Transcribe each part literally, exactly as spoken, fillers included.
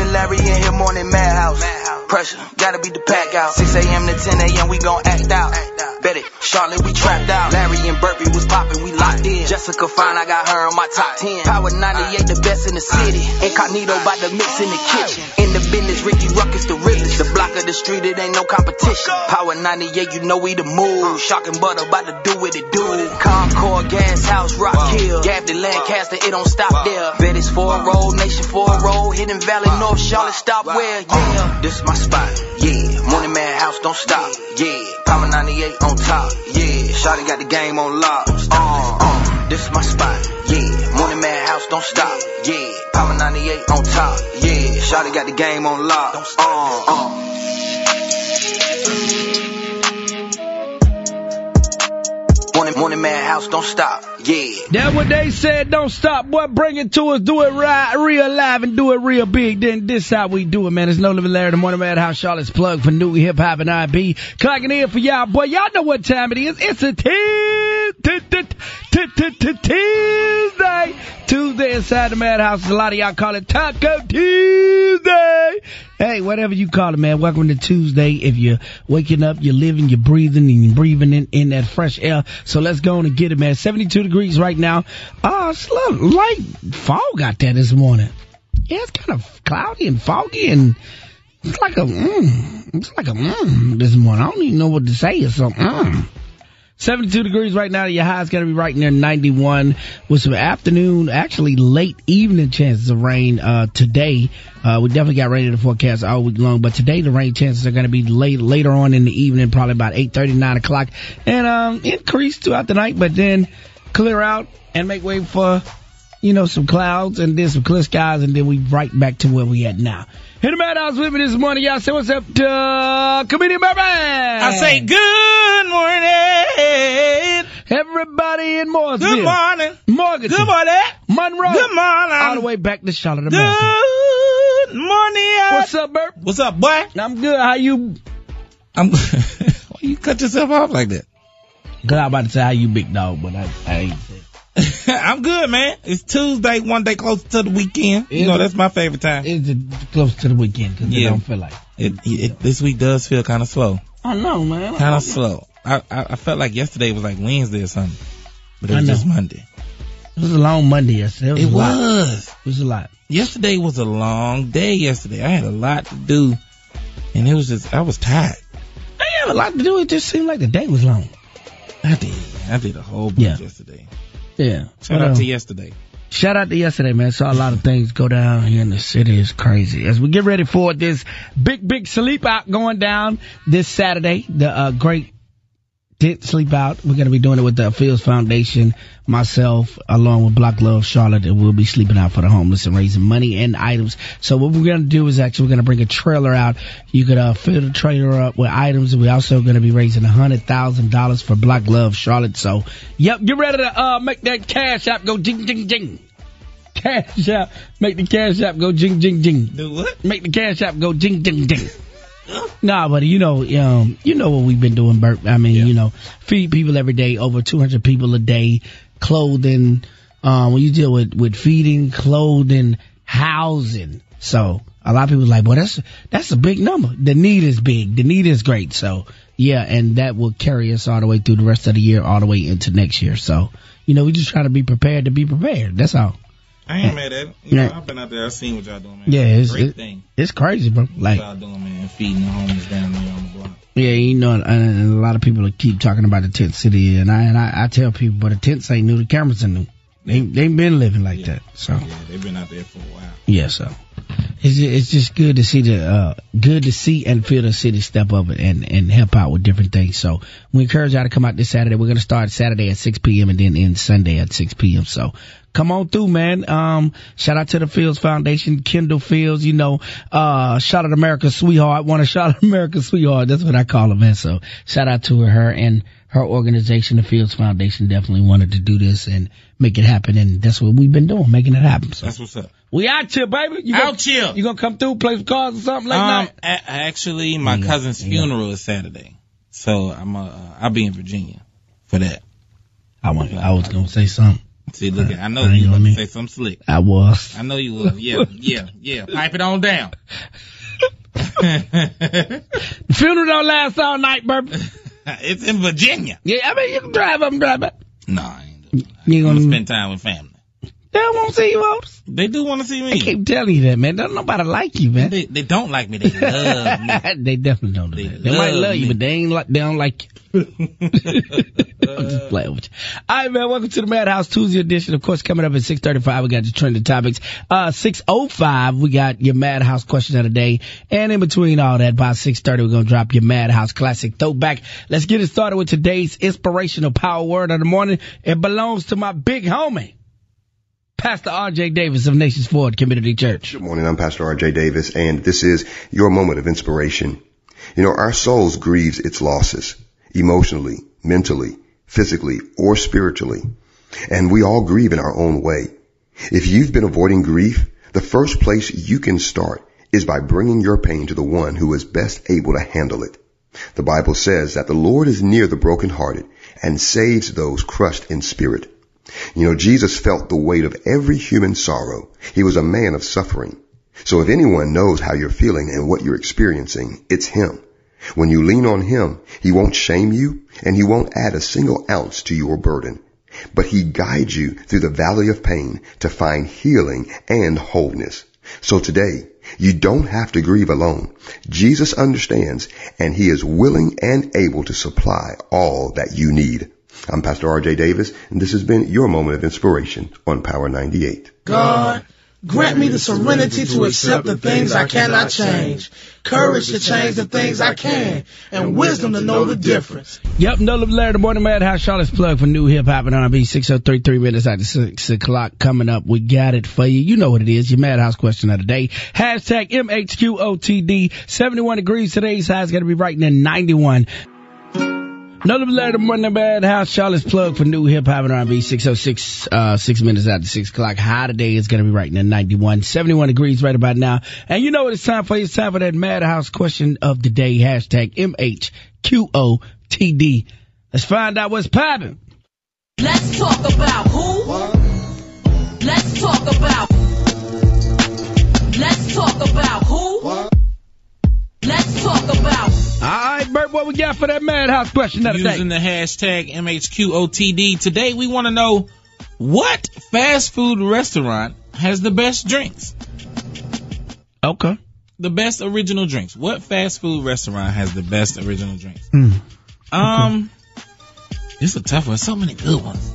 and Larry in here, morning madhouse. Pressure, gotta beat the pack out. six a.m. to ten a.m. we gon' act out. Bet it, Charlotte, we trapped out. Larry and Burpee was poppin', we locked in. Jessica Fine, I got her on my top ten. Power ninety-eight, the best in the city. Incognito by the mix in the kitchen. In the business, Ricky Ruckus the realest. The block of the street, it ain't no competition. Power ninety-eight, you know we the move. Shocking butter, about to do what it do. Concord, Gas House, Rock Hill. Gavin, Lancaster, it don't stop there. Bet it's four roll, Nation four roll. Hidden Valley, North Charlotte, stop where? Yeah, this is my spot. Yeah, Morning Madhouse, don't stop. Yeah, Power ninety-eight on top. Yeah, Shawty got the game on lock. Uh, uh, this is my spot. Yeah, Morning Madhouse, don't stop. Yeah, Power ninety-eight on top. Yeah, Shawty got the game on lock. Uh, uh. Morning, morning Madhouse, don't stop. Yeah. That's what they said, don't stop. Boy, bring it to us, do it right, real live and do it real big. Then this how we do it, man. It's No Living Larry, the Morning Madhouse, Charlotte's plug for new hip hop and R and B. Clocking in for y'all, boy. Y'all know what time it is. It's a Tuesday. Tuesday inside the Madhouse. A lot of y'all call it Taco Tuesday. Hey, whatever you call it, man. Welcome to Tuesday. If you're waking up, you're living, you're breathing, and you're breathing in, in that fresh air. So let's go on and get it, man. seventy-two degrees right now. Uh, it's a little light fog out there this morning. Yeah, it's kind of cloudy and foggy, and it's like a, mm, it's like a, mm, this morning. I don't even know what to say. It's so, mm. seventy-two degrees right now. Your high's going to be right near ninety-one with some afternoon, actually late evening chances of rain uh today. Uh we definitely got rain in the forecast all week long, but today the rain chances are going to be late later on in the evening, probably about eight thirty, nine o'clock, and um increase throughout the night, but then clear out and make way for, you know, some clouds and then some clear skies, and then we right back to where we at now. Hit the Madhouse with me this morning. Y'all say what's up to uh, Comedian Baby. I say good morning. Everybody in Mooresville. Good morning. Morganton. Good morning. Monroe. Good morning. All the way back to Charlotte, America. Good morning. What's up, Bert? What's up, boy? I'm good. How you? I'm Why you cut yourself off like that? Cause I'm about to say how you, big dog, but I, I ain't say. I'm good, man. It's Tuesday, one day closer to the weekend. You Is know, it? that's my favorite time. It's close to the weekend because Yeah. it don't feel like It, it, this week does feel kind of slow. I know, man. Kind of slow. I, I I felt like yesterday was like Wednesday or something. But it was I know. just Monday. It was a long Monday yesterday. It was. It a lot. was. It was a lot. Yesterday was a long day yesterday. I had a lot to do. And it was just, I was tired. I have a lot to do. It just seemed like the day was long. I did. I did a whole bunch Yeah. yesterday. Yeah. Shout Well, out to yesterday. Shout out to yesterday, man. Saw a lot of things go down here in the city. It's crazy. As we get ready for this big, big sleep out going down this Saturday, the uh, great tent sleep out. We're going to be doing it with the Fields Foundation, myself, along with Black Love Charlotte, and we'll be sleeping out for the homeless and raising money and items. So what we're going to do is actually we're going to bring a trailer out. You could uh, fill the trailer up with items. We're also going to be raising one hundred thousand dollars for Black Love Charlotte. So, yep, get ready to uh, make that cash app go jing, jing, jing. Cash app. Make the cash app go jing, jing, jing. Do what? Make the cash app go jing, jing, jing. Nah, but you know, um, you know what we've been doing, Bert. I mean, Yeah. you know, feed people every day, over two hundred people a day, clothing, um, when you deal with, with feeding, clothing, housing. So a lot of people are like, well, that's, that's a big number. The need is big. The need is great. So yeah, and that will carry us all the way through the rest of the year, all the way into next year. So, you know, we just try to be prepared to be prepared. That's all. I ain't mad at it. You know, Yeah. I've been out there. I've seen what y'all doing, man. Yeah, it's, Great it, thing. it's crazy, bro. Like, What y'all doing, man. Feeding the homeless down there on the block. yeah, you know, and, and a lot of people keep talking about the tent city, and I and I, I tell people, but the tents ain't new, the cameras are new. They they ain't been living like Yeah. that. So Yeah, they've been out there for a while. yeah, so it's just, it's just good to see the uh good to see and feel the city step up and and help out with different things. So we encourage y'all to come out this Saturday. We're gonna start Saturday at six p.m. and then end Sunday at six p.m. So come on through, man. Um, shout out to the Fields Foundation, Kendall Fields, you know, uh, shout out America's sweetheart. Want to shout out America's sweetheart. That's what I call her, man. So shout out to her and her organization, the Fields Foundation, definitely wanted to do this and make it happen. And that's what we've been doing, making it happen. So That's what's up. we out here, baby. You Out gonna, here. You gonna come through, play some cards or something like Um, that? a- actually, my Yeah. cousin's Yeah. funeral is Saturday. So I'm, uh, I'll be in Virginia for that. I want, I was gonna say something. See, look, at, I know you want to say something slick. I was. I know you was. Yeah, yeah, yeah. Pipe it on down. The funeral don't last all night, Burp. It's in Virginia. Yeah, I mean, you can drive up and drive back. No, I ain't doing that. You I'm gonna gonna spend time with family. They don't want to see you, Otis. They do want to see me. I keep telling you that, man. Don't nobody like you, man. They, they don't like me. They love me. They definitely don't do They that. They might love love you, me. but they ain't like, they don't like you. I'm just playing with you. All right, man. Welcome to the Madhouse Tuesday edition. Of course, coming up at six thirty-five, we got your trending topics. Uh, six oh five, we got your Madhouse question of the day. And in between all that, by six thirty, we're going to drop your Madhouse classic throwback. Let's get it started with today's inspirational power word of the morning. It belongs to my big homie, Pastor R J Davis of Nations Ford Community Church. Good morning. I'm Pastor R J Davis, and this is your moment of inspiration. You know, our souls grieves its losses, emotionally, mentally, physically, or spiritually. And we all grieve in our own way. If you've been avoiding grief, the first place you can start is by bringing your pain to the one who is best able to handle it. The Bible says that the Lord is near the brokenhearted and saves those crushed in spirit. You know, Jesus felt the weight of every human sorrow. He was a man of suffering. So if anyone knows how you're feeling and what you're experiencing, it's him. When you lean on him, he won't shame you and he won't add a single ounce to your burden. But he guides you through the valley of pain to find healing and wholeness. So today, you don't have to grieve alone. Jesus understands and he is willing and able to supply all that you need. I'm Pastor R J Davis, and this has been your moment of inspiration on Power ninety-eight. God, grant me the serenity to accept the things I cannot change, courage to change the things I can, and wisdom to know the difference. Yep, no love, Larry, the morning Madhouse. Charlotte's plug for new hip hop and R and B. six oh three, three minutes after six o'clock coming up. We got it for you. You know what it is. Your Madhouse question of the day. Hashtag M H Q O T D. seventy-one degrees. Today's high is going to be right in ninety-one. Another letter morning Madhouse. Charlotte's plug for new hip hop and R and B. six oh six, uh, six minutes after six o'clock. High today is going to be right in ninety-one. seventy-one degrees right about now. And you know what it's time for? It's time for that Madhouse question of the day. Hashtag M H Q O T D. Let's find out what's popping. Let's talk about who? What? Let's talk about. Let's talk about who? What? Let's talk about. All right, Bert, what we got for that Madhouse question of the day? Using the hashtag M H Q O T D. Today we want to know what fast food restaurant has the best drinks? Okay. The best original drinks. What fast food restaurant has the best original drinks? Mm. Okay. Um, it's a tough one. So many good ones.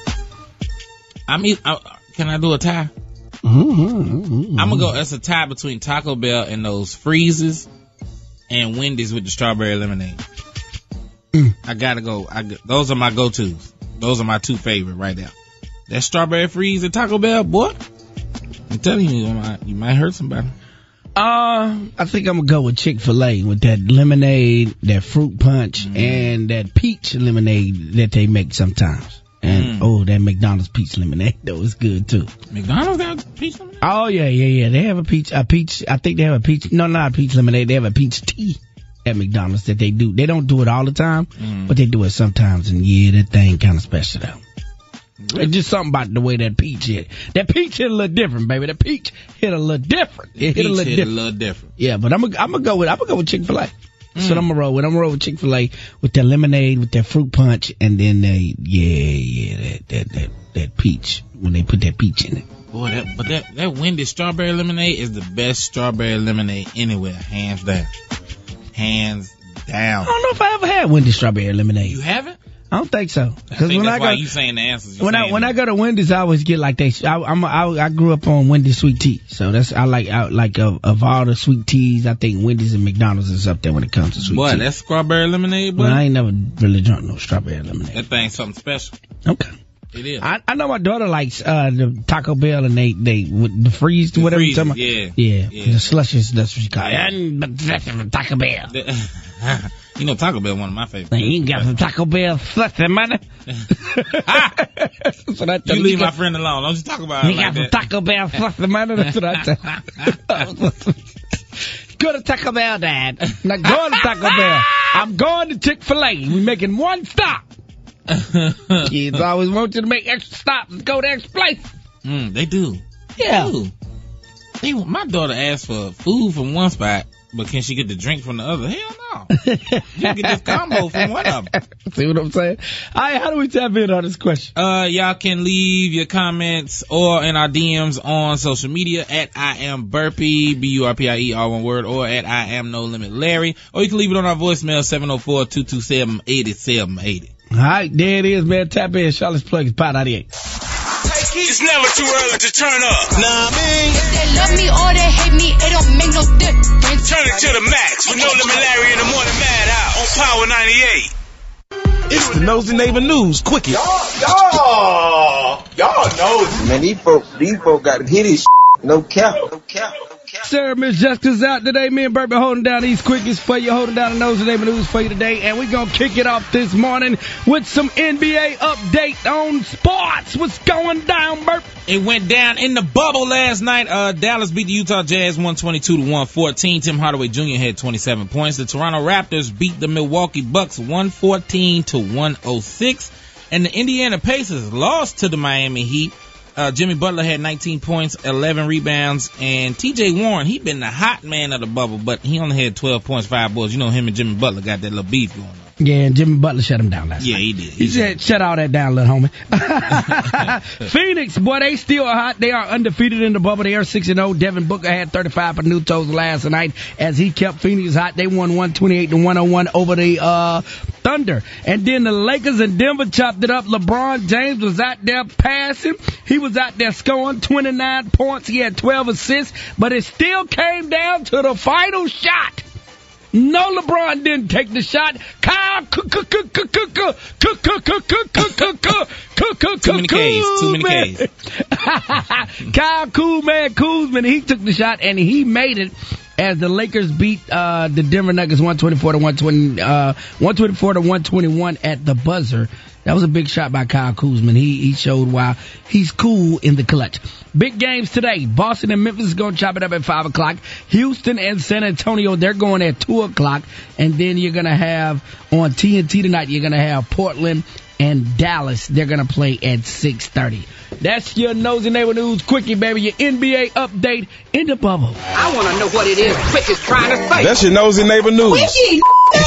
I mean, I, can I do a tie? Mm-hmm, mm-hmm. I'm gonna go. It's a tie between Taco Bell and those freezes, and Wendy's with the strawberry lemonade. Mm. I gotta go. I, those are my go-tos. Those are my two favorite right now. That strawberry freeze at Taco Bell, boy. I'm telling you, you might, you might hurt somebody. Uh, I think I'm gonna go with Chick-fil-A with that lemonade, that fruit punch, mm. and that peach lemonade that they make sometimes. And, mm. oh, that McDonald's peach lemonade, though, is good, too. McDonald's got peach lemonade? Oh, yeah, yeah, yeah. They have a peach, a peach, I think they have a peach, no, not a peach lemonade. They have a peach tea at McDonald's that they do. They don't do it all the time, mm. but they do it sometimes. And, yeah, that thing kind of special, though. Really? It's just something about the way that peach hit. That peach hit a little different, baby. That peach hit a little different. It hit a little hit different. a little different. Yeah, but I'm gonna I'm gonna go with I'm gonna go with Chick-fil-A. That's Mm. what I'm gonna roll with. I'm gonna roll with Chick-fil-A with their lemonade, with their fruit punch, and then they, yeah, yeah, that, that, that, that peach, when they put that peach in it. Boy, that, but that, that Wendy's strawberry lemonade is the best strawberry lemonade anywhere, hands down. Hands down. I don't know if I ever had Wendy's strawberry lemonade. You haven't? I don't think so. I think when that's I why go, you saying the answers. You're when I when that. I go to Wendy's, I always get like they. I, I'm I, I grew up on Wendy's sweet tea, so that's I like I like of, of all the sweet teas, I think Wendy's and McDonald's is up there when it comes to sweet Boy, tea. that's strawberry lemonade, boy. Well, I ain't never really drunk no strawberry lemonade. That thing's something special. Okay. It is. I, I know my daughter likes uh the Taco Bell and they they with the freeze The whatever. freezes, you're talking yeah. about. yeah, Yeah. the slushes. That's what she call it. And but that's from Taco Bell. You know, Taco Bell one of my favorites. Man, you got some Taco Bell slushy money. That's what I tell You you. leave You my got- friend alone. Don't you talk about it You like got some that. Taco Bell slushy money. That's what I tell. Go to Taco Bell, Dad. I'm not going to Taco Bell. I'm going to Chick-fil-A. We're making one stop. Kids always want you to make extra stops and go to extra place. Mm, they do. Yeah. They do. They, my daughter asked for food from one spot, but can she get the drink from the other? Hell no. You can get this combo from one of them. See what I'm saying? All right, how do we tap in on this question? Uh, y'all can leave your comments or in our D Ms on social media at I am Burpee, B U R P I E, all one word, or at I am No Limit Larry, or you can leave it on our voicemail, seven oh four, two two seven, eight seven eight zero. All right, there it is, man. Tap in. Charlotte's Plug is Pot ninety-eight. It's never too early to turn up. Nah, I mean, If they love me or they hate me, it don't make no difference. turn it to the max with No Limit Larry in the Morning Madhouse on Power ninety-eight. It's the Nosy Neighbor News Quickie. Y'all, y'all, y'all know. Man, these folks, these folks got to hit his no cap, no cap. Sir, Miss Jessica's out today. Me and Burpee holding down these quickies for you, holding down the Nosy Neighbor News for you today. And we're going to kick it off this morning with some N B A update on sports. What's going down, Burp? It went down in the bubble last night. Uh, Dallas beat the Utah Jazz one twenty-two to one fourteen. Tim Hardaway Junior had twenty-seven points. The Toronto Raptors beat the Milwaukee Bucks one fourteen to one oh six. And the Indiana Pacers lost to the Miami Heat. Uh, Jimmy Butler had nineteen points, eleven rebounds, and T J Warren, he been the hot man of the bubble, but he only had twelve points, five boards. You know, him and Jimmy Butler got that little beef going on. Yeah, and Jimmy Butler shut him down last Yeah, night. he did. He, he said, shut all that down, little homie. Phoenix, boy, they still are hot. They are undefeated in the bubble. They are six and oh. Devin Booker had thirty-five for new toes last night as he kept Phoenix hot. They won one twenty-eight to one oh one over the uh, Thunder. And then the Lakers and Denver chopped it up. LeBron James was out there passing. He was out there scoring twenty-nine points. He had twelve assists, but it still came down to the final shot. No, LeBron didn't take the shot. Kyle, too many K's, too many K's. Kyle Koolman Kuzman, he took the shot and he made it as the Lakers beat uh, the Denver Nuggets one twenty-four to one twenty, uh, one twenty-four to one twenty-one at the buzzer. That was a big shot by Kyle Kuzman. He he showed why he's cool in the clutch. Big games today. Boston and Memphis is going to chop it up at five o'clock. Houston and San Antonio, they're going at two o'clock. And then you're going to have, on T N T tonight, you're going to have Portland and Dallas. They're going to play at six thirty. That's your Nosy Neighbor News Quickie, baby. Your N B A update in the bubble. I want to know what it is Quick is trying to say. That's your Nosy Neighbor News. Quickie,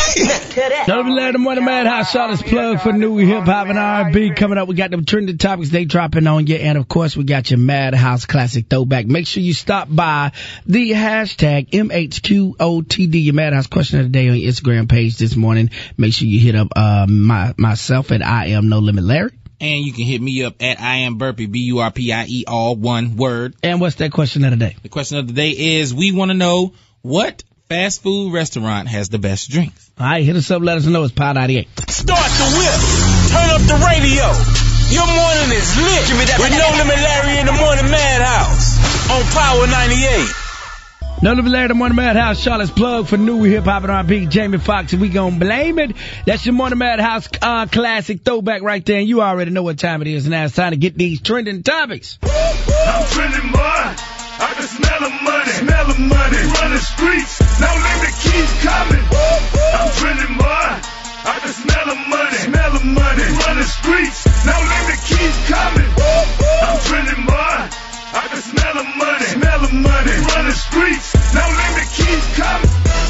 Don't be letting Morning Madhouse. Charlotte's Plug for new hip hop and R and B coming up. We got them trending topics they dropping on you, and of course we got your Madhouse classic throwback. Make sure you stop by the hashtag M H Q O T D, your Madhouse question of the day on your Instagram page this morning. Make sure you hit up uh, my myself at I am No Limit Larry. And you can hit me up at I am Burpee, B U R P I E, all one word. And what's that question of the day? The question of the day is, we want to know what fast food restaurant has the best drinks. All right, hit us up. Let us know. It's Power ninety-eight. Start the whip. Turn up the radio. Your morning is lit. Give me that with No Limit Larry in the Morning Madhouse on Power ninety-eight. No Limit Larry, the Morning Madhouse. Charlotte's Plug for new hip hop and R and B. Jamie Foxx, and we gonna blame it. That's your Morning Madhouse uh, classic throwback right there. And you already know what time it is. Now it's time to get these trending topics. I'm trending, boy. I can smell the money, smell the money, run the streets. No limit, keep coming. I'm trending, boy. I can smell the money, smell the money, run the streets. No limit, keep coming. I'm trending, boy. I can smell the money, smell the money, run the streets. No limit, keep coming.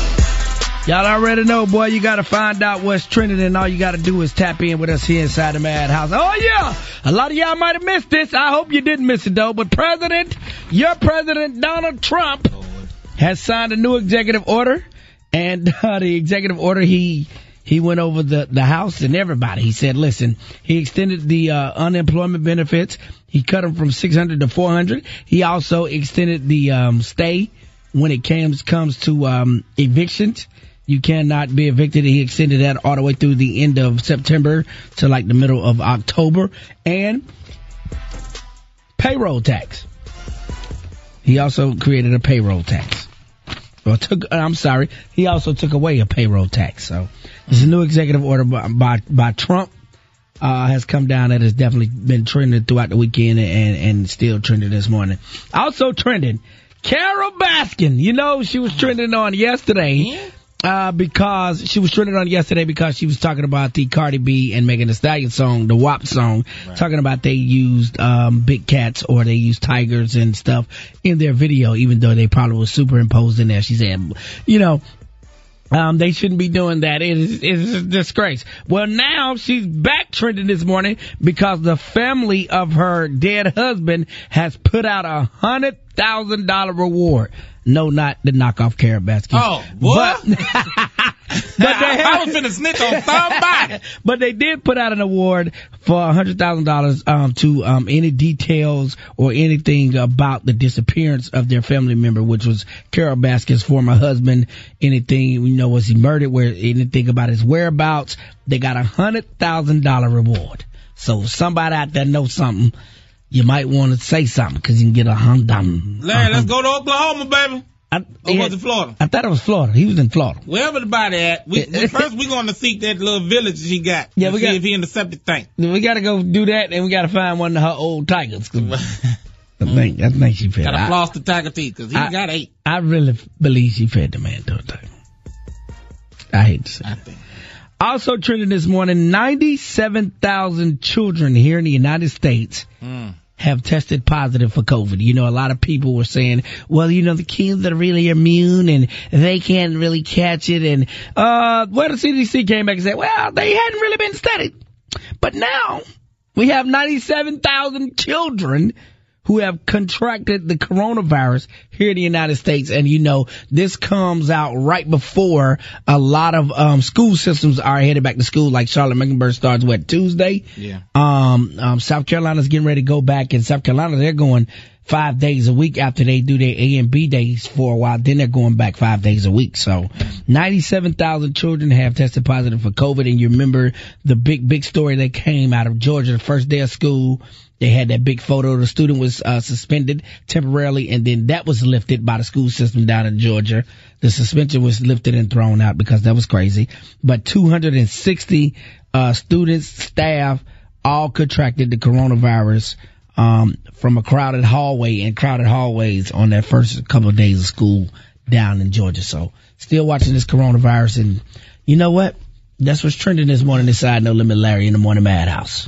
Y'all already know, boy, you got to find out what's trending, and all you got to do is tap in with us here inside the Madhouse. Oh, yeah. A lot of y'all might have missed this. I hope you didn't miss it, though. But President, your President Donald Trump has signed a new executive order. And uh, the executive order, he he went over the, the House and everybody. He said, listen, he extended the uh, unemployment benefits. He cut them from six hundred to four hundred. He also extended the um, stay when it comes, comes to um, evictions. You cannot be evicted. He extended that all the way through the end of September to like the middle of October. And payroll tax. He also created a payroll tax. Or took, I'm sorry, he also took away a payroll tax. So it's a new executive order by by, by Trump. Uh, has come down that has definitely been trending throughout the weekend and, and still trending this morning. Also trending, Carole Baskin. You know, she was trending on yesterday. Uh, because she was trending on yesterday because she was talking about the Cardi B and Megan Thee Stallion song, the W A P song, right. Talking about they used um, big cats or they used tigers and stuff in their video, even though they probably was superimposed in there. She said, you know, um, they shouldn't be doing that. It is, it is a disgrace. Well, now she's back trending this morning because the family of her dead husband has put out a hundred thousand dollar reward. No, not the knockoff carrot basket. Oh, what? But, but they had, I was finna snitch on somebody. But they did put out an award for a hundred thousand dollars um to um any details or anything about the disappearance of their family member, which was Carol Baskin's former husband. Anything, you know, was he murdered? Where anything about his whereabouts? They got a hundred thousand dollar reward. So somebody out there knows something. You might want to say something because you can get a hundred. Larry, let's go to Oklahoma, baby. I, or yeah, was it Florida? I thought it was Florida. He was in Florida. Wherever the body at. We, we, first, we're going to seek that little village she got. Yeah, we see got, if he in the septic tank. We got to go do that, and we got to find one of her old tigers. I think, I think she fed. Got to floss the tiger teeth because he I, got eight. I really believe she fed the man to a tiger. I hate to say. I think. Also trending this morning, ninety-seven thousand children here in the United States mm. have tested positive for COVID. You know, a lot of people were saying, well, you know, the kids are really immune and they can't really catch it. And, uh, well, the C D C came back and said, well, they hadn't really been studied. But now we have ninety-seven thousand children who have contracted the coronavirus here in the United States. And, you know, this comes out right before a lot of um school systems are headed back to school, like Charlotte-Mecklenburg starts, what, Tuesday? Yeah. Um, um, South Carolina's getting ready to go back. In South Carolina, they're going five days a week after they do their A and B days for a while. Then they're going back five days a week. So ninety-seven thousand children have tested positive for COVID. And you remember the big, big story that came out of Georgia, the first day of school. They had that big photo. The student was uh, suspended temporarily, and then that was lifted by the school system down in Georgia. The suspension was lifted and thrown out because that was crazy. But two hundred sixty uh, students, staff, all contracted the coronavirus um, from a crowded hallway and crowded hallways on that first couple of days of school down in Georgia. So still watching this coronavirus, and you know what? That's what's trending this morning inside No Limit Larry in the Morning Madhouse.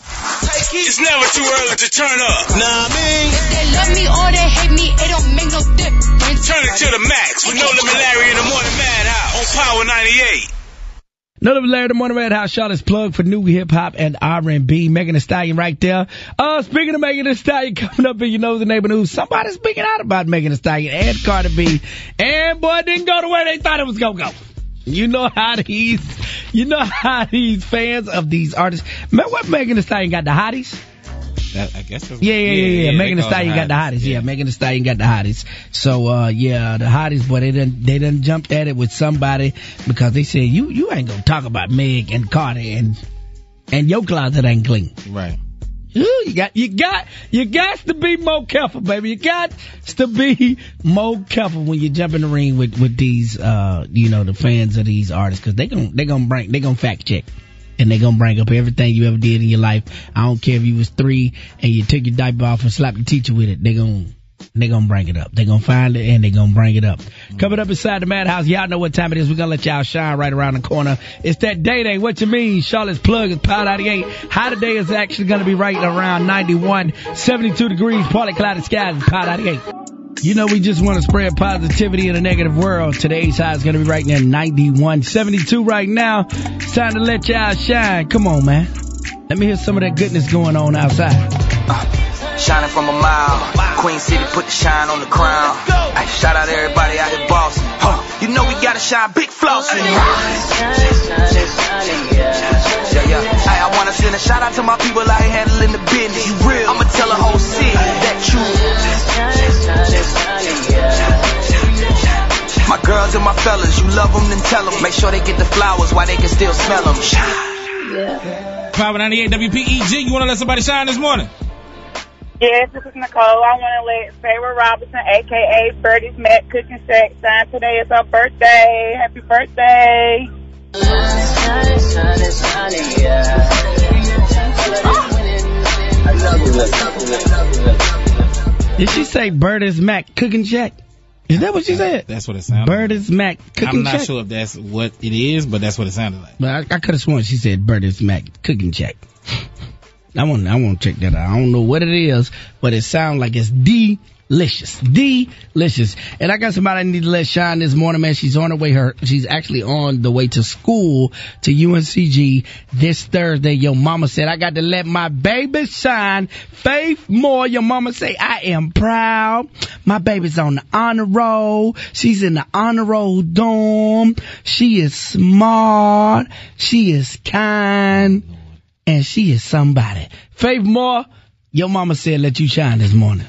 It's never too early to turn up. Nah, I mean, if they love me or they hate me, it don't make no difference. Turn it to the max with No Limit Larry in the Morning Madhouse on Power ninety-eight. No Limit Larry in the Morning Madhouse. Charlotte's plug for new hip hop and R and B. Megan Thee Stallion right there. Uh, speaking of Megan Thee Stallion coming up in you know the neighbor news, somebody's speaking out about Megan Thee Stallion and Cardi B, and boy, it didn't go the way they thought it was gonna go. You know how these, you know how these fans of these artists. Remember what Megan Thee Stallion got the hotties? That, I guess. Yeah, yeah, yeah, yeah. yeah. Megan Thee Stallion got the hotties. Yeah. yeah, Megan Thee Stallion got the hotties. So, uh, yeah, the hotties, but they done, they done jumped at it with somebody because they said, you, you ain't gonna talk about Meg and Cardi and, and your closet ain't clean. Right. Ooh, you got, you got, you got to be more careful, baby. You got to be more careful when you jump in the ring with, with these, uh, you know, the fans of these artists, cause they gon' they gon' bring, they gon' fact check. And they gonna bring up everything you ever did in your life. I don't care if you was three and you took your diaper off and slapped the teacher with it. They gonna, they gonna bring it up. They gonna find it and they gonna bring it up. Mm-hmm. Coming up inside the Madhouse, y'all know what time it is. We're gonna let y'all shine right around the corner. It's that day day. What you mean? Charlotte's plug is Power ninety-eight. High today is actually gonna be right around ninety-one, seventy-two degrees, partly cloudy skies is Power ninety-eight. You know, we just want to spread positivity in a negative world. Today's high is going to be right near ninety-one, seventy-two right now. It's time to let y'all shine. Come on, man. Let me hear some of that goodness going on outside. Uh, shining from a mile. Queen City put the shine on the crown. Ay, shout out to everybody out here bossing. Huh, you know we got to shine big flossing. Yeah, yeah. Ay, I want to send a shout out to my people out here handling the business. You real. I'ma tell the whole city that you. My girls and my fellas, you love them, then tell them. Make sure they get the flowers while they can still smell them. Yeah. Power ninety-eight W P E G, you want to let somebody shine this morning? Yes, this is Nicole. I want to let Sarah Robinson, a k a. Birdie's Mac Cooking Shack, shine today. It's her birthday. Happy birthday. Shine, shine, shine, yeah. I love you. Did she say Birdie's Mac Cooking Shack? Is that what she said? That's what it sounded Bertus Mac like. cooking I'm not check? sure if that's what it is, but that's what it sounded like. But I, I could have sworn she said Bertus Mac cooking check. I want I want to check that out. I don't know what it is, but it sounds like it's delicious. Delicious. And I got somebody I need to let shine this morning, man. She's on her way. Her She's actually on the way to school to U N C G this Thursday. Your mama said, I got to let my baby shine. Faith Moore, your mama say, I am proud. My baby's on the honor roll. She's in the honor roll dorm. She is smart. She is kind. And she is somebody. Faith Moore, your mama said let you shine this morning.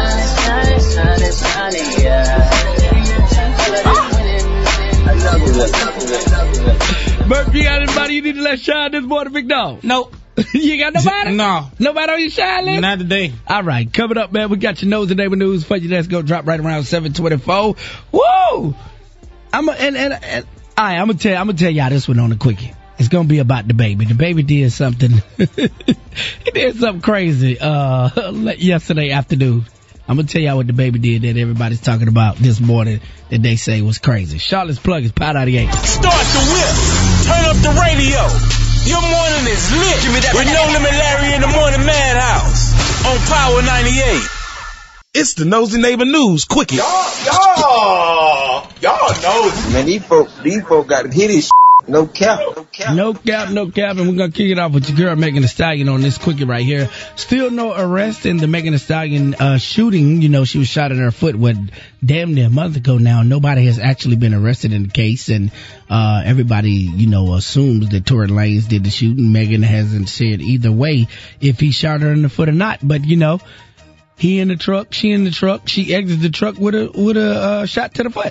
Burp, you got anybody you need to let shine this morning, big dog? Nope. You got nobody? No. Nobody on your shine list? Not today. All right, coming up, man, we got your nose and neighbor news for you. Let's go drop right around seven twenty-four. Woo! I'm a, and, and, and, all right, I'm gonna tell I'm gonna tell y'all this one on the quickie. It's gonna be about the baby. The baby did something. He did something crazy uh yesterday afternoon. I'm gonna tell y'all what the baby did that everybody's talking about this morning that they say was crazy. Charlotte's Plug is Power ninety-eight. Start the whip. Turn up the radio. Your morning is lit. Give me that. With Nolan and Larry in the Morning Madhouse on Power ninety-eight. It's the Nosy Neighbor News Quickie. Y'all, y'all, y'all know. Man, these folk, these folk got to hit his. No cap, no cap. No cap, no cap, and we're going to kick it off with your girl Megan Thee Stallion on this quickie right here. Still no arrest in the Megan Thee Stallion uh, shooting. You know, she was shot in her foot what damn near a month ago now. Nobody has actually been arrested in the case, and uh, everybody, you know, assumes that Tory Lanez did the shooting. Megan hasn't said either way if he shot her in the foot or not, but, you know, he in the truck, she in the truck, she exits the truck with a, with a uh, shot to the foot.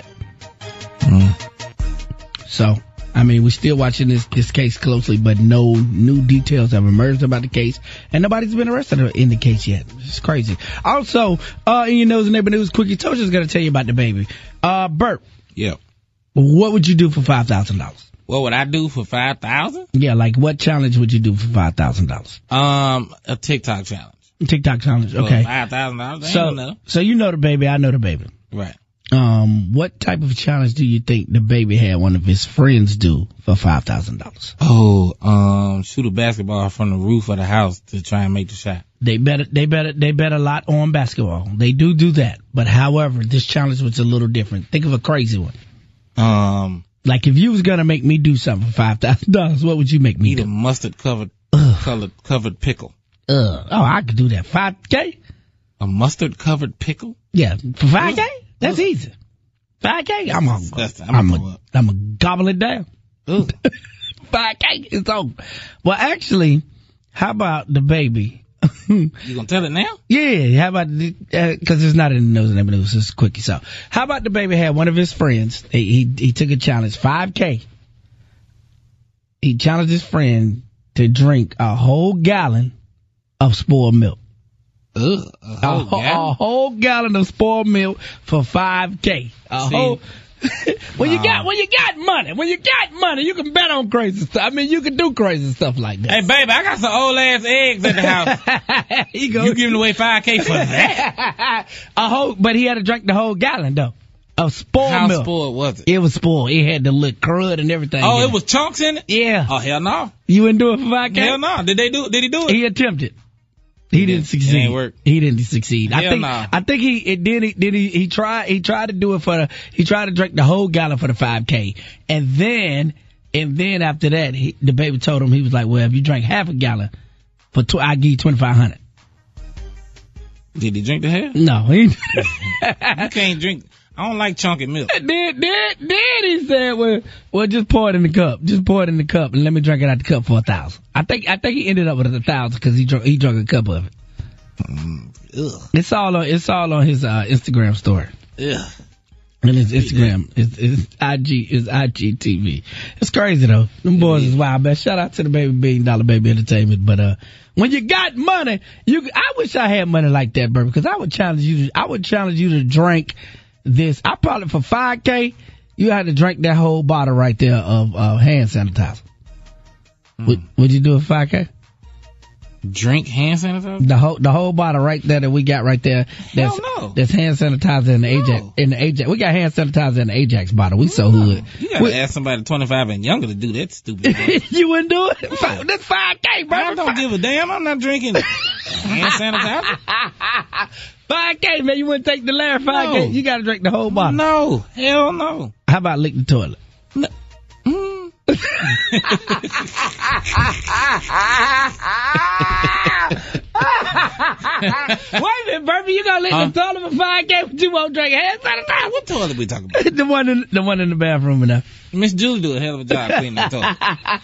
Mm. So... I mean, we're still watching this, this case closely, but no new details have emerged about the case, and nobody's been arrested in the case yet. It's crazy. Also, uh, in your Nose and Neighbor News, Quickie Tosha's going to tell you about the baby. Uh, Bert. Yeah. What would you do for five thousand dollars? What would I do for five thousand dollars? Yeah, like what challenge would you do for five thousand dollars? Um, a TikTok challenge. TikTok challenge, okay. five thousand dollars? So, know. so you know the baby, I know the baby. Right. Um, what type of challenge do you think the baby had one of his friends do for five thousand dollars? Oh, um, shoot a basketball from the roof of the house to try and make the shot. They bet, they bet, they bet a lot on basketball. They do do that. But however, this challenge was a little different. Think of a crazy one. Um, like if you was gonna make me do something for five thousand dollars, what would you make me eat do? a mustard covered, colored, covered pickle. Uh, oh, I could do that. five K? A mustard covered pickle? Yeah, for five K? That's easy. five K? I'm gonna, I'm gonna, I'm gonna gobble it down. five K is over. Well, actually, how about the baby? You gonna tell it now? Yeah, how about the, uh, cause it's not in the Nose and Neighbor News, it's quickie. So, how about the baby had one of his friends, he, he, he took a challenge, five K. He challenged his friend to drink a whole gallon of spoiled milk. Ugh, a, whole a, whole, gallon? a whole gallon of spoiled milk for five K. A See, whole, when nah. you got when you got money, when you got money, you can bet on crazy stuff. I mean, you can do crazy stuff like that. Hey, baby, I got some old ass eggs at the house. you, go, you giving away five K for that? a whole, but he had to drink the whole gallon though of spoiled How milk. spoiled was it? It was spoiled. It had the little crud and everything. Oh, in it was chunks in it? Yeah. Oh, hell no. You wouldn't do it for five K? Hell no. Did they do? Did he do it? He attempted. He It didn't didn't- succeed. it ain't work. He didn't succeed. I Hell think. nah. I think he it did. He did. He, he tried. He tried to do it for the. He tried to drink the whole gallon for the five K, and then and then after that, he, the baby told him he was like, "Well, if you drink half a gallon, for tw- I give you twenty five hundred." Did he drink the hell? No, he. You can't drink. I don't like chunky milk. Then, then, then he said, "Well, well, just pour it in the cup. Just pour it in the cup, and let me drink it out the cup for a thousand." I think. I think he ended up with a thousand because he drunk. He drunk a cup of it. Mm, ugh. It's all on. It's all on his uh, Instagram story. Ugh. And his Instagram is is I G is I G T V. It's crazy though. Them boys is wild, man. Shout out to the Baby Billion Dollar Baby Entertainment. But uh, when you got money, you I wish I had money like that, bro. Because I would challenge you. To, I would challenge you to drink this. I probably for five K, you had to drink that whole bottle right there of uh, hand sanitizer. Mm. Would Would you do it for five K? Drink hand sanitizer? The whole the whole bottle right there that we got right there. That's, Hell no. That's hand sanitizer in the Ajax. No. In the Ajax, we got hand sanitizer in the Ajax bottle. We so hood. You gotta we, ask somebody twenty-five and younger to do that stupid thing. You wouldn't do it? No. That's five K, bro. I don't give a damn. I'm not drinking hand sanitizer. five K, man. You wouldn't take the last five K. No. You gotta drink the whole bottle. No. Hell no. How about lick the toilet? No. Mm. Wait a minute, Burpee, you gonna lick huh? the toilet for five K, but you won't drink hand sanitizer? What toilet we talking about? the one in the one in the bathroom enough. Miss Julie do a hell of a job cleaning the toilet.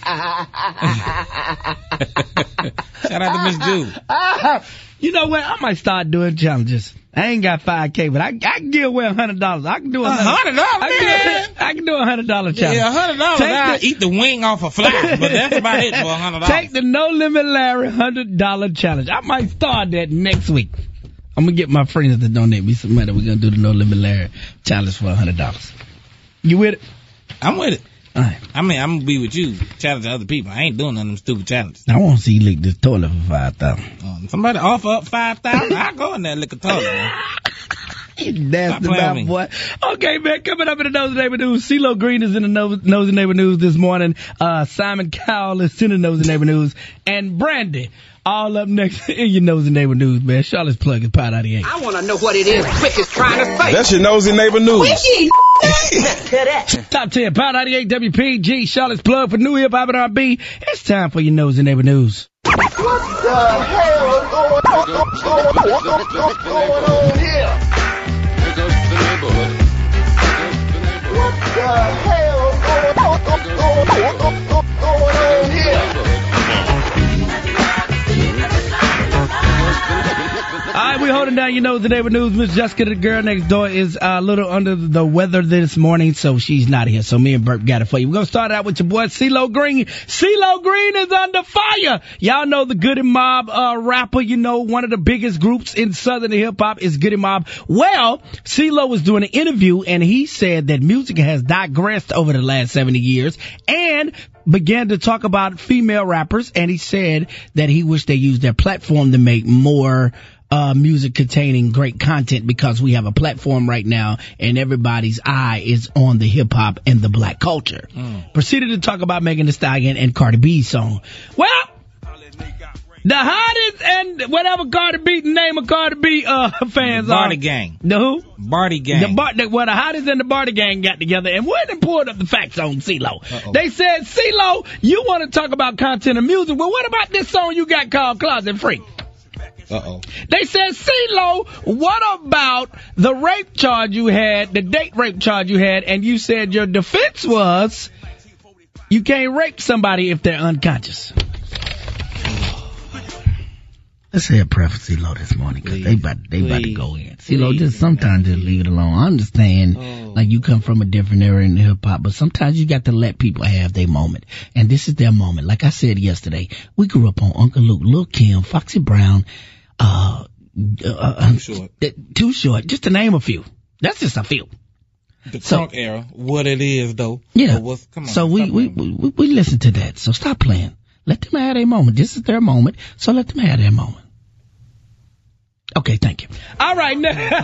Shout out to Miss Julie. You know what? I might start doing challenges. I ain't got five K, but I, I can give away a hundred dollars. I can do a hundred dollars. I, I can do a hundred dollar challenge. Yeah, a hundred dollars. I eat the wing off a fly, but that's about it for a hundred dollars. Take the No Limit Larry hundred dollar challenge. I might start that next week. I'm gonna get my friends to donate me some money. We're gonna do the No Limit Larry challenge for a hundred dollars. You with it? I'm with it. All right. I mean, I'm gonna be with you, challenging other people. I ain't doing none of them stupid challenges. I want to see you lick this toilet for five thousand. Um, somebody offer up five thousand. I go in there and lick a toilet, man. You nasty mouth, boy. Okay, man, coming up in the Nosy Neighbor News, CeeLo Green is in the Nosy Neighbor News this morning. Uh, Simon Cowell is in the Nosy Neighbor News. And Brandy, all up next in your Nosy Neighbor News, man. Charlotte's Plug is Power ninety-eight. I want to know what it is Quick is trying to say. That's your Nosy Neighbor News. Quickie, Top ten, Power ninety-eight, W P G, Charlotte's Plug for New Hip Hop and R and B. It's time for your Nosy Neighbor News. What the hell is going on, going on here? What the hell is going on here? All right, we're holding down your Nosy Neighbor News. Miss Jessica, the girl next door, is a little under the weather this morning, so she's not here. So me and Burt got it for you. We're going to start out with your boy, CeeLo Green. CeeLo Green is under fire. Y'all know the Goody Mob uh, rapper, you know, one of the biggest groups in Southern hip-hop is Goody Mob. Well, CeeLo was doing an interview, and he said that music has digressed over the last seventy years, and began to talk about female rappers, and he said that he wished they used their platform to make more Uh, music containing great content, because we have a platform right now and everybody's eye is on the hip hop and the black culture. Mm. Proceeded to talk about Megan Thee Stallion and Cardi B's song. Well, the hottest and whatever Cardi B, the name of Cardi B uh, fans the are. Barty Gang. The who? Barty Gang. The Bar- the, well, the hottest and the Barty Gang got together and went and pulled up the facts on CeeLo. Uh-oh. They said, CeeLo, you want to talk about content and music. Well, what about this song you got called Closet Freak? Uh-oh. They said, CeeLo, what about the rape charge you had, the date rape charge you had, and you said your defense was you can't rape somebody if they're unconscious. Let's say a prayer for CeeLo this morning, because they about, they about to go in. CeeLo, just sometimes just leave it alone. I understand, oh. like you come from a different era in hip-hop, but sometimes you got to let people have their moment. And this is their moment. Like I said yesterday, we grew up on Uncle Luke, Lil' Kim, Foxy Brown, uh, uh, Too Short. Uh, Too Short, just to name a few. That's just a few. The so, crunk era, what it is though. Yeah. What's, come on, so we, we, we, we, we listen to that. So stop playing. Let them have their moment. This is their moment. So let them have their moment. Okay, thank you. All right.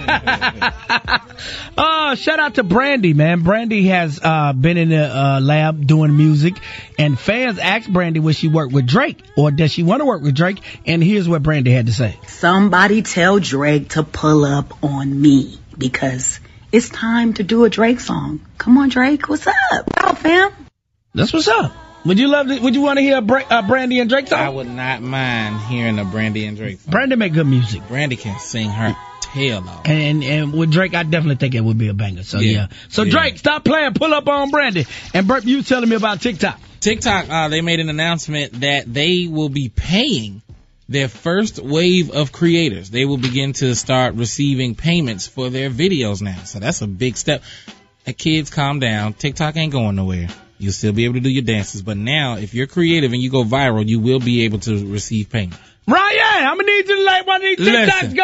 uh, shout out to Brandy, man. Brandy has uh, been in the uh, lab doing music, and fans asked Brandy would she work with Drake, or does she want to work with Drake? And here's what Brandy had to say. Somebody tell Drake to pull up on me, because it's time to do a Drake song. Come on, Drake. What's up? Wow, fam. That's what's up. Would you love to, would you want to hear a Bra- uh, Brandy and Drake song? I would not mind hearing a Brandy and Drake song. Brandy make good music. Brandy can sing her tail off. And and with Drake, I definitely think it would be a banger. So yeah. yeah. So yeah. Drake, stop playing, pull up on Brandy. And Burt, you telling me about TikTok. TikTok, uh, they made an announcement that they will be paying their first wave of creators. They will begin to start receiving payments for their videos now. So that's a big step. Uh, kids, calm down. TikTok ain't going nowhere. You'll still be able to do your dances. But now, if you're creative and you go viral, you will be able to receive payment. Ryan, I'm going to need you to like one of these TikToks go viral.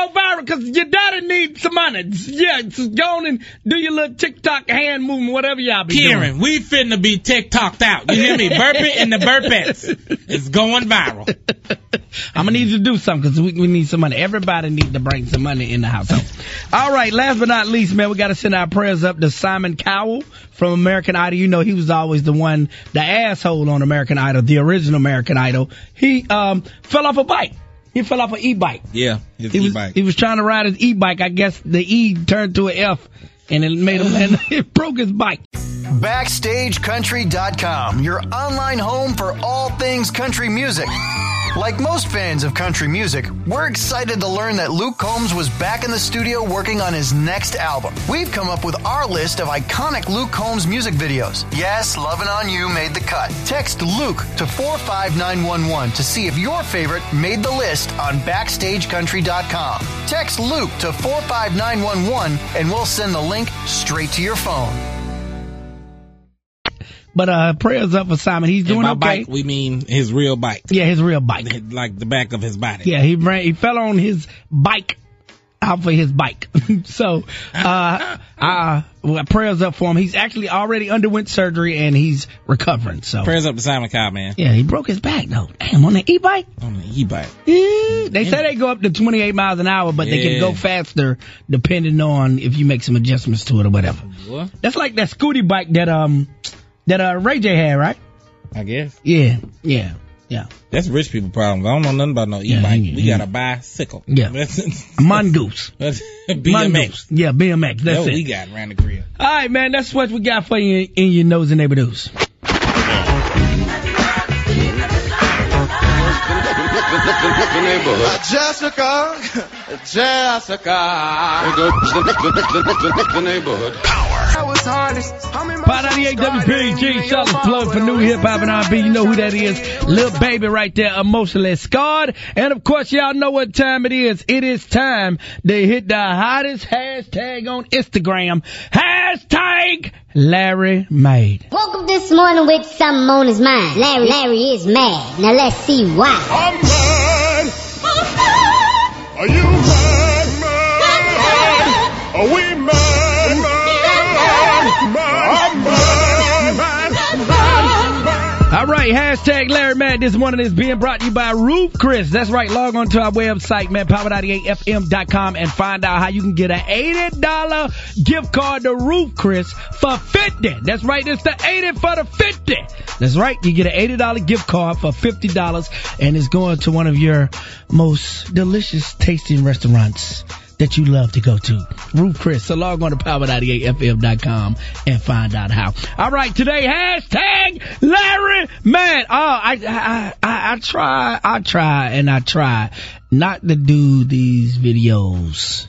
because your daddy needs some money. Yeah, just go on and do your little TikTok hand movement, whatever y'all be Kieran, doing. we finna be TikToked out. You hear me? Burping and the burpettes. It's going viral. I'm going to need you to do something because we, we need some money. Everybody needs to bring some money in the household. All right, last but not least, man, we got to send our prayers up to Simon Cowell from American Idol. You know, he was always the one, the asshole on American Idol, the original American Idol. He um fell off a bike. He fell off an e-bike. Yeah, his he e-bike. Was, he was trying to ride his e-bike. I guess the E turned to an F, and it made him land. It broke his bike. Backstage Country dot com, your online home for all things country music. Like most fans of country music, we're excited to learn that Luke Combs was back in the studio working on his next album. We've come up with our list of iconic Luke Combs music videos. Yes, Lovin' On You made the cut. Text Luke to four five nine one one to see if your favorite made the list on Backstage Country dot com. Text Luke to four five nine one one and we'll send the link straight to your phone. But uh, prayers up for Simon. He's doing and by okay. Bike, we mean his real bike. Yeah, his real bike. Like the back of his body. Yeah, he ran. He fell on his bike, out for his bike. so, uh, uh, well, prayers up for him. He's actually already underwent surgery and he's recovering. So prayers up to Simon Cowell, man. Yeah, he broke his back though. Damn, on the e-bike. On the e-bike. Yeah, they say they go up to twenty-eight miles an hour, but yeah. they can go faster depending on if you make some adjustments to it or whatever. What? That's like that scooty bike that um. That uh, Ray J had, right? I guess. Yeah, yeah, yeah. That's rich people problem. I don't know nothing about no e-bike. Yeah, yeah, we got a bicycle. Yeah. Mongoose. B M X. Mongoose. Yeah, B M X. That's That's what it. we got around the grill. All right, man. That's what we got for you in your nose and neighbor news. The neighborhood. Jessica, Jessica. There goes the, the neighborhood. Power ninety-eight W P G, Charlotte's plug for new hip hop and R and B. You know who that is. Lil Baby right there, emotionally scarred. And of course, y'all know what time it is. It is time to hit the hottest hashtag on Instagram. Hashtag Larry Made. Woke up this morning with something on his mind. Larry, Larry is mad. Now let's see why. I'm mad. I'm mad. Are you mad, mad? Are we mad, mad? Mad, mad, mad, mad. All right, hashtag Larry Mad this morning is being brought to you by Roof Chris. That's right, log on to our website, man, power ninety-eight F M dot com, and find out how you can get an eighty dollars gift card to Roof Chris for fifty dollars. That's right, it's the eighty for the fifty. That's right, you get an eighty dollars gift card for fifty dollars, and it's going to one of your most delicious tasting restaurants that you love to go to. Roof Chris. So log on to power ninety-eight F M dot com and find out how. All right, today, hashtag Larry Mad. Oh, I, I, I, I try, I try, and I try not to do these videos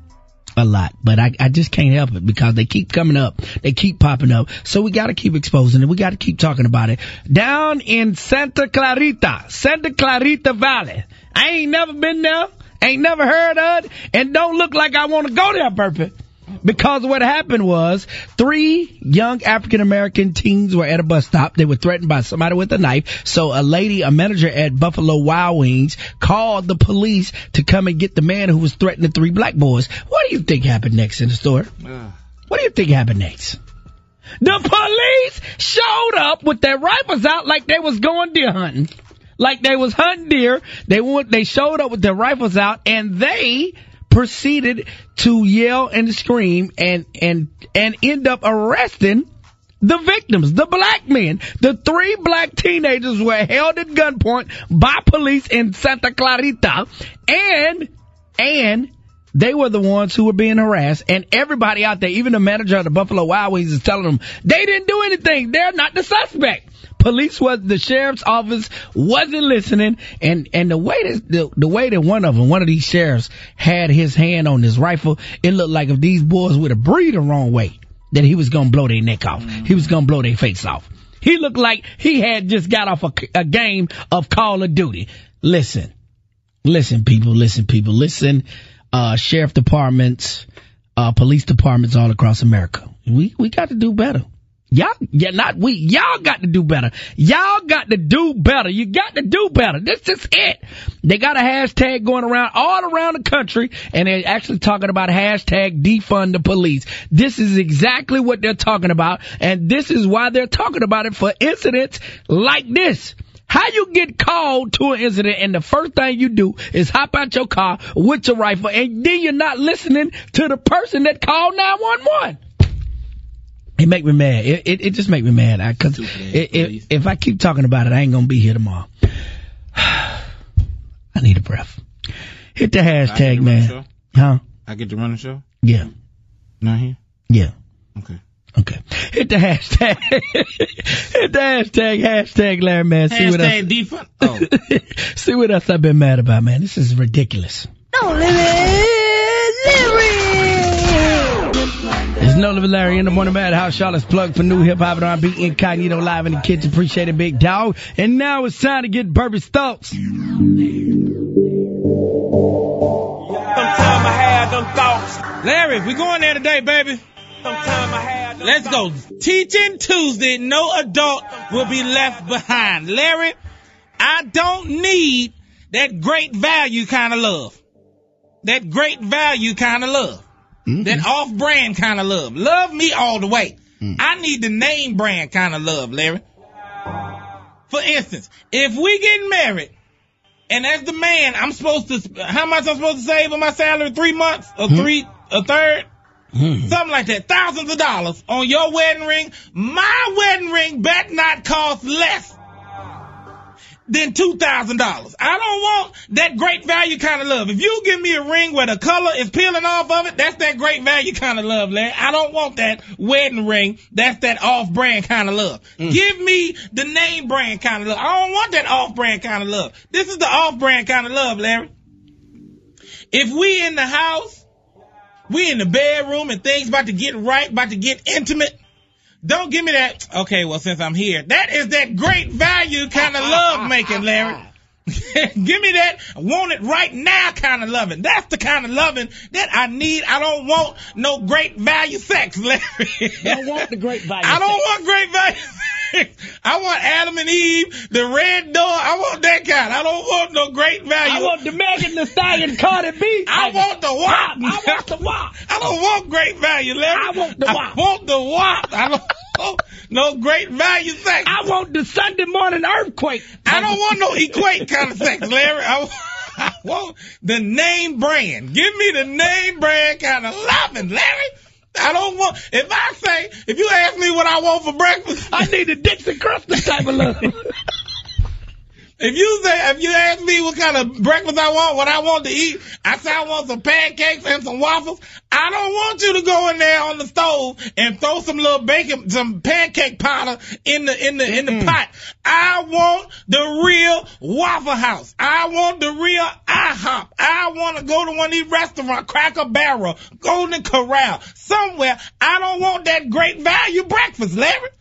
a lot, but I, I just can't help it because they keep coming up. They keep popping up. So we got to keep exposing it. We got to keep talking about it. Down in Santa Clarita, Santa Clarita Valley. I ain't never been there. Ain't never heard of it, and don't look like I want to go there, Burpee. Because what happened was three young African-American teens were at a bus stop. They were threatened by somebody with a knife. So a lady, a manager at Buffalo Wild Wings, called the police to come and get the man who was threatening the three black boys. What do you think happened next in the story? Uh. What do you think happened next? The police showed up with their rifles out like they was going deer hunting. Like they was hunting deer. They went, they showed up with their rifles out, and they proceeded to yell and scream and, and, and end up arresting the victims, the black men. The three black teenagers were held at gunpoint by police in Santa Clarita, and, and they were the ones who were being harassed, and everybody out there, even the manager of the Buffalo Wild Wings, is telling them they didn't do anything. They're not the suspect. Police was, the sheriff's office wasn't listening, and, and the way that, the, the way that one of them, one of these sheriffs had his hand on his rifle, it looked like if these boys would have breathed the wrong way, that he was gonna blow their neck off. Mm-hmm. He was gonna blow their face off. He looked like he had just got off a, a game of Call of Duty. Listen, listen people, listen people, listen, uh, sheriff departments, uh, police departments all across America. We, we got to do better. Y'all, yeah, not we. Y'all got to do better. Y'all got to do better. You got to do better. This is it. They got a hashtag going around all around the country, and they're actually talking about hashtag defund the police. This is exactly what they're talking about, and this is why they're talking about it for incidents like this. How you get called to an incident and the first thing you do is hop out your car with your rifle, and then you're not listening to the person that called nine one one. It make me mad. It it, it just make me mad. I, cause it, it, if I keep talking about it, I ain't gonna be here tomorrow. I need a breath. Hit the hashtag, man. Huh? I get to run the show? Yeah. Not here? Yeah. Okay. Okay. Hit the hashtag. Hit the hashtag, hashtag Larry, man. See what else, defund. Oh. See what else I've been mad about, man. This is ridiculous. No limit, Larry. There's No Limit Larry in the Morning Madhouse. Charlotte's plug for new hip hop and R and B. Incognito live in the kids. Appreciate it, big dog. And now it's time to get Burby's thoughts. Sometime I had them thoughts. Larry, we going there today, baby. Sometime I had them Let's go. Teaching Tuesday. No adult will be left behind. Larry, I don't need that great value kind of love. That great value kind of love. Mm-hmm. That off-brand kind of love. Love me all the way. Mm. I need the name brand kind of love, Larry. For instance, if we get married, and as the man, I'm supposed to, how much I'm supposed to save on my salary? Three months? Or mm. three, a third? Mm. Something like that. Thousands of dollars on your wedding ring. My wedding ring better not cost less than two thousand dollars. I don't want that great value kind of love. If you give me a ring where the color is peeling off of it, that's that great value kind of love, Larry. I don't want that wedding ring. That's that off-brand kind of love. Mm. Give me the name brand kind of love. I don't want that off-brand kind of love. This is the off-brand kind of love, Larry. If we in the house, we in the bedroom and things about to get right, about to get intimate, don't give me that, okay, well, since I'm here. That is that great value kind of love making, Larry. Give me that, I want it right now kind of loving. That's the kind of loving that I need. I don't want no great value sex, Larry. Don't want the great value I don't sex. want great value sex. I want Adam and Eve, the red door. I want that kind. I don't want no great value. I want the Megan Thee Stallion Cardi B. I want the wop. I want the wop. I don't want great value, Larry. I want the wop. I want the wop. I don't want no great value sex. I want the Sunday morning earthquake. I don't want no equate kind of sex, Larry. I, I want the name brand. Give me the name brand kind of loving, Larry. I don't want, if I say, if you ask me what I want for breakfast, I need the Dixie Crystal type of love. If you say, if you ask me what kind of breakfast I want, what I want to eat, I say I want some pancakes and some waffles. I don't want you to go in there on the stove and throw some little bacon, some pancake powder in the, in the, mm-hmm. in the pot. I want the real Waffle House. I want the real IHOP. I want to go to one of these restaurants, Cracker Barrel, Golden Corral, somewhere. I don't want that great value breakfast, Larry.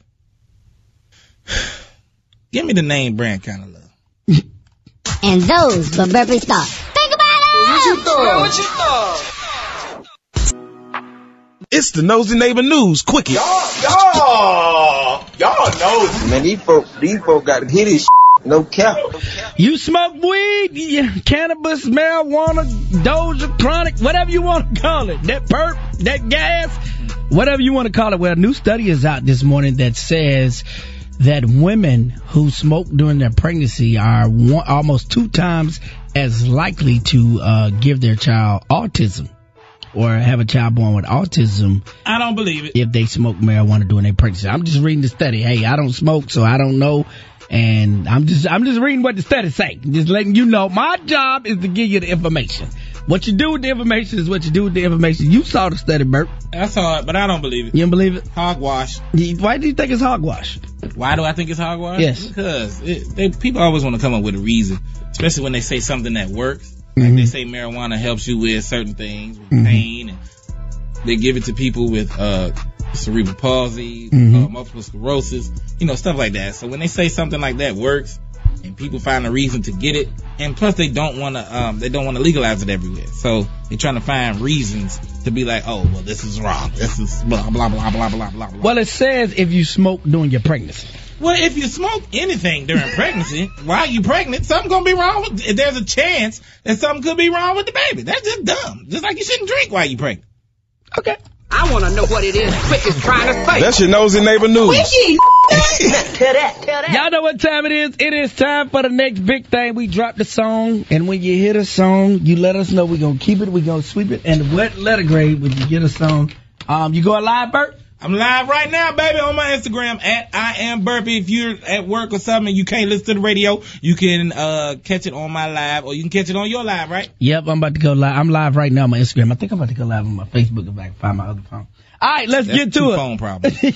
Give me the name brand kind of love. And those were Burpee's thoughts. Think about it! What you thought? What you thought? It's the Nosy Neighbor News Quickie. Y'all, y'all, y'all nosy. Man, these folk, these folk got to hit this shit. No cap. You smoke weed, yeah, cannabis, marijuana, doja, chronic, whatever you want to call it. That perp, that gas, whatever you want to call it. Well, a new study is out this morning that says that women who smoke during their pregnancy are one, almost two times as likely to uh, give their child autism or have a child born with autism. I don't believe it. If they smoke marijuana during their pregnancy. I'm just reading the study. Hey, I don't smoke, so I don't know. And I'm just I'm just reading what the study say. Just letting you know. My job is to give you the information. What you do with the information is what you do with the information. You saw the study, Bert. I saw it, but I don't believe it. You don't believe it? Hogwash. Why do you think it's hogwash? Why do I think it's hogwash? Yes. Because it, they, people always want to come up with a reason, especially when they say something that works. Like mm-hmm. they say marijuana helps you with certain things, with mm-hmm. pain. And they give it to people with uh, cerebral palsy, mm-hmm. uh, multiple sclerosis, you know, stuff like that. So when they say something like that works, and people find a reason to get it. And plus, they don't want to, um, they don't want to legalize it everywhere. So they're trying to find reasons to be like, oh, well, this is wrong. This is blah, blah, blah, blah, blah, blah, blah. Well, it says if you smoke during your pregnancy. Well, if you smoke anything during pregnancy, while you pregnant, something gonna be wrong with, there's a chance that something could be wrong with the baby. That's just dumb. Just like you shouldn't drink while you pregnant. Okay. I want to know what it is Quick is trying to say. That's your nosy neighbor news. Quickie! Tell that, tell that. Y'all know what time it is? It is time for the next big thing. We drop the song, and when you hear the song, you let us know. We're gonna keep it, we're gonna sweep it, and what letter grade when you get a song? Um, you going live, Bert? I'm live right now, baby, on my Instagram at I am Burpee. If you're at work or something and you can't listen to the radio, you can uh catch it on my live, or you can catch it on your live, right? Yep, I'm about to go live. I'm live right now on my Instagram. I think I'm about to go live on my Facebook if I can find my other phone. All right, let's That's get to two it. phone problems. Who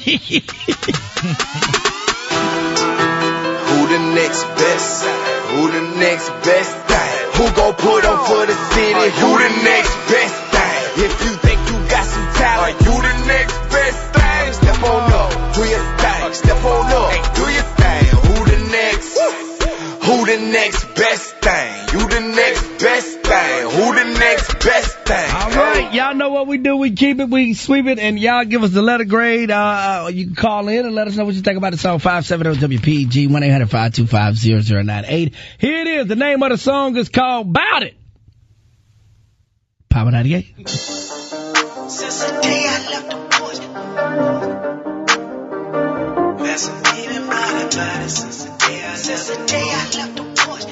the next best? Who the next best thing? Who gon' put up for the city? Who the next best thing? If you think you got some talent, you the next best thing. Step on up, do your thing. Step on up, do your thing. Who the next? Who the next best thing? You the next best thing. Who the next best thing? All right, y'all know what we do. We keep it, we sweep it, and y'all give us the letter grade. Uh, you can call in and let us know what you think about the song. five seven zero W P G, one eight hundred five two five zero zero nine eight. Here it is. The name of the song is called Bout It. Power ninety-eight. Since the day I left the porch, masturbating body, body. Since the day I, since the day I left the porch,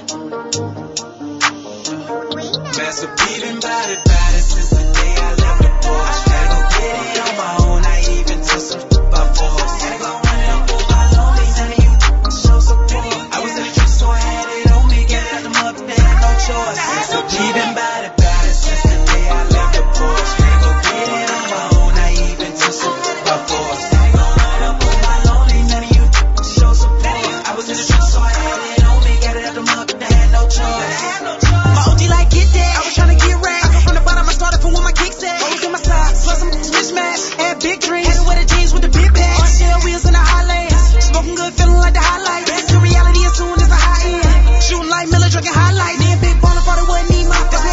masturbating body, body. Since the day I left the porch, gotta go get it on my own. I even took some by force. Gotta go run it up on my lonely. None of you show support. I was in the street, so I had it on me. Get out the mud, but they had no choice. Masturbating body, body. Since the day I left the porch, gotta go get it on my own. I even took some by force. Gotta go run up on my lonely. None of you show support. I was in the street, so I had it on me. Get out the mud, but they had no choice. My O G like get that. I was trying to get right. I come from the bottom, I started from where my kicks at. Always in my socks, plus some mismatch. Had big dreams. Had to wear the jeans with the big bags. R C L wheels in the Highlands. Smoking good, feeling like the highlight. Back to reality as soon as the high end. Shooting like Miller, drinking highlight. Me and Big Baller thought it wasn't need my fight.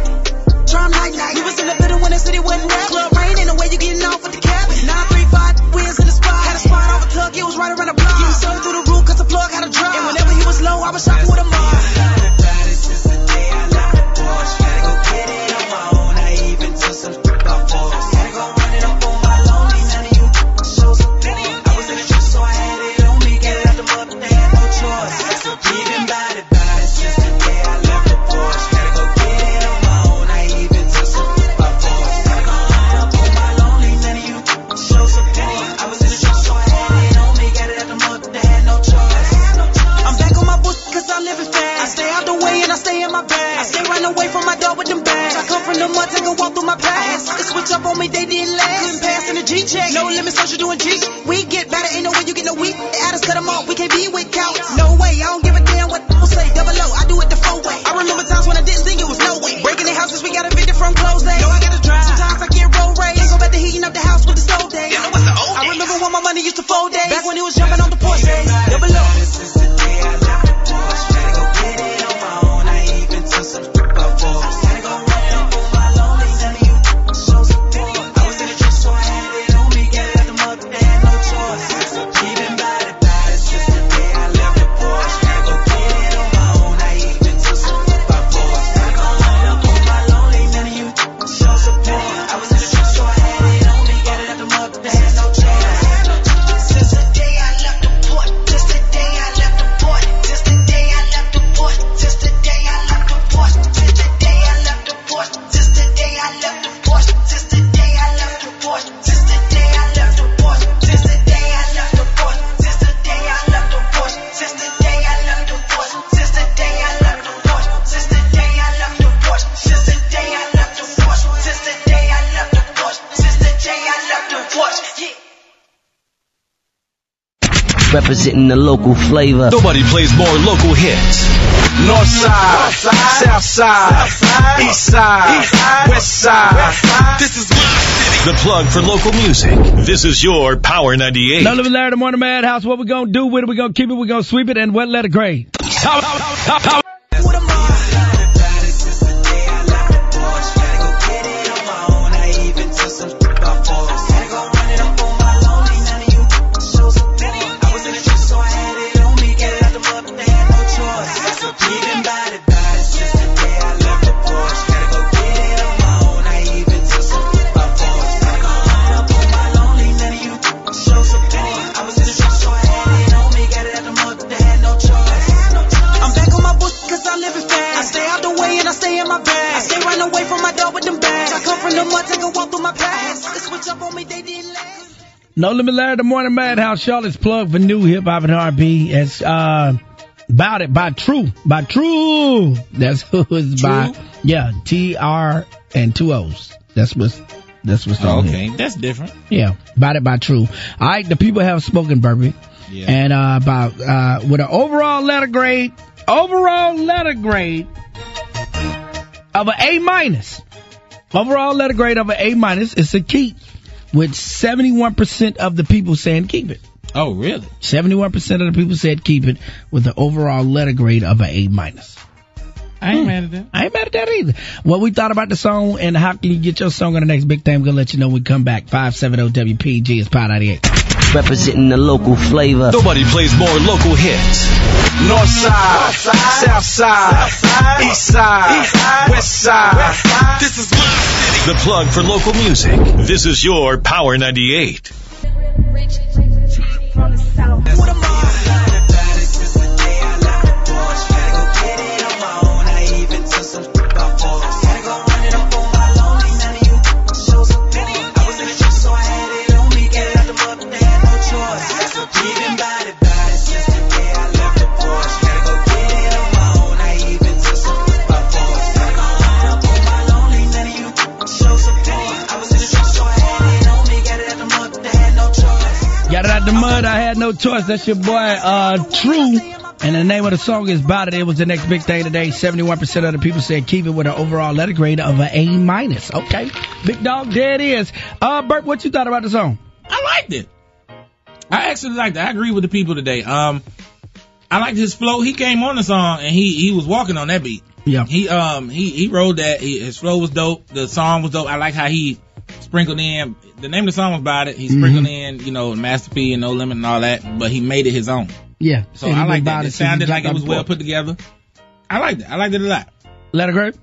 Charm night night. We was in the middle when the city wasn't rap. Club rain, ain't no way you getting off with the cap. nine three five wheels in the spot. Had a spot off a tug, it was right around the block. He was sold through the roof cause the plug had a drop. And whenever he was low, I was shopping with a mob. Since the day I left the porch, gotta go get it on my own. I even took some by force. Gotta go run it up on my lonely. None of you show support. I was in the street, so I had it on me. Get it out the mud, but they had no choice. Even body, body. Since the day I left the porch, gotta go get it on my own. I even took some by force. Gotta go run it up on my lonely. None of you show support. I was in the street, so I had it on me. Get it out the mud, but they had no choice. I'm back on my boots cause I live it fast. I stay out the way and I stay in my bag. I stay right away from my dog with them bags. I come from the mud, take a walk through my past. They switch up on me, they didn't last. Couldn't pass in the G-check. No limit, social doing G. We get better, ain't no way you get no weak. They add us, cut them off, we can't be with counts. No way, I don't give a damn what people say. Double O, I do it the four way. I remember times when I didn't think it was no way. Breaking their houses, we got evicted from close days. Know I gotta drive. Sometimes I get road rage. Ain't go back to heating up the house with the stove days. You know what's the old days? I remember when my money used to fold days. Back when it was jumping on the porch days. Double O. Since the day I left the porch, gotta go get it on my own. I even took some by force. Gotta go run it up on my lonely. None of you show support. I was in the street, so I had it on me. Get it out the mud, but they had no choice. Even body, body. Since the day I left the porch, gotta go get it on my own. I even took some by force. Gotta go run it up on my lonely. None of you show support. I was in the street, so I had it on me. Get it out the mud, but they had no choice. Since the day I left the port, just the day I left the port, just the day I left the port, just the day I left the port, just the day I left the port, just the day I left the port, just the day I left the port, just the day I left the port, just the day I left the port, just the day I left the port, just the day I left the port, just the day I left the port, just the day I left the port, just the day I left the port, just the day I left the port, just the day I left the port, yeah. Representing the local flavor. Nobody plays more local hits. North side, south side, east side, west side. This is my city. The plug for local music. This is your Power ninety-eight. No Limit Larry, the Morning Madhouse. What we gonna do with it? We gonna keep it. We gonna sweep it. And what letter grade? No Limit Larry, the Morning Madhouse, Charlotte's plug for new hip hop and R and B. It's uh, About It by True. By True. That's who it's by. Yeah, T R and two O's. That's what's that's what's Oh, on okay, here. that's different. Yeah, About It by True. All right, the people have spoken, Burby. Yeah. And uh, about uh, with an overall letter grade, overall letter grade of an A minus. Overall letter grade of an A minus is a keep, with seventy-one percent of the people saying keep it. Oh, really? seventy-one percent of the people said keep it with an overall letter grade of an A minus. I ain't Hmm. mad at that. I ain't mad at that either. What we thought about the song and how can you get your song on the next big thing, we're going to let you know when we come back. five seventy W P G is Power ninety-eight. Representing the local flavor. Nobody plays more local hits. North side, south side, east side, west side. This is my city. The plug for local music. This is your Power ninety-eight. Got it out the mud, I had no choice. That's your boy, uh, True. And the name of the song is About It. It was the next big thing today. seventy-one percent of the people said keep it with an overall letter grade of an A minus. Okay. Big dog, there it is. Uh, Bert, what you thought about the song? I liked it. I actually liked it. I agree with the people today. Um, I liked his flow. He came on the song and he, he was walking on that beat. Yeah. He, um, he, he rode that. He, his flow was dope. The song was dope. I like how he sprinkled in, the name of the song was About It. He sprinkled Mm-hmm. in, you know, Master P and No Limit and all that, but he made it his own. Yeah. So And he I was like about that. It since he sounded like jumped it was on well board. put together. I liked it. I liked it a lot. Letter grade?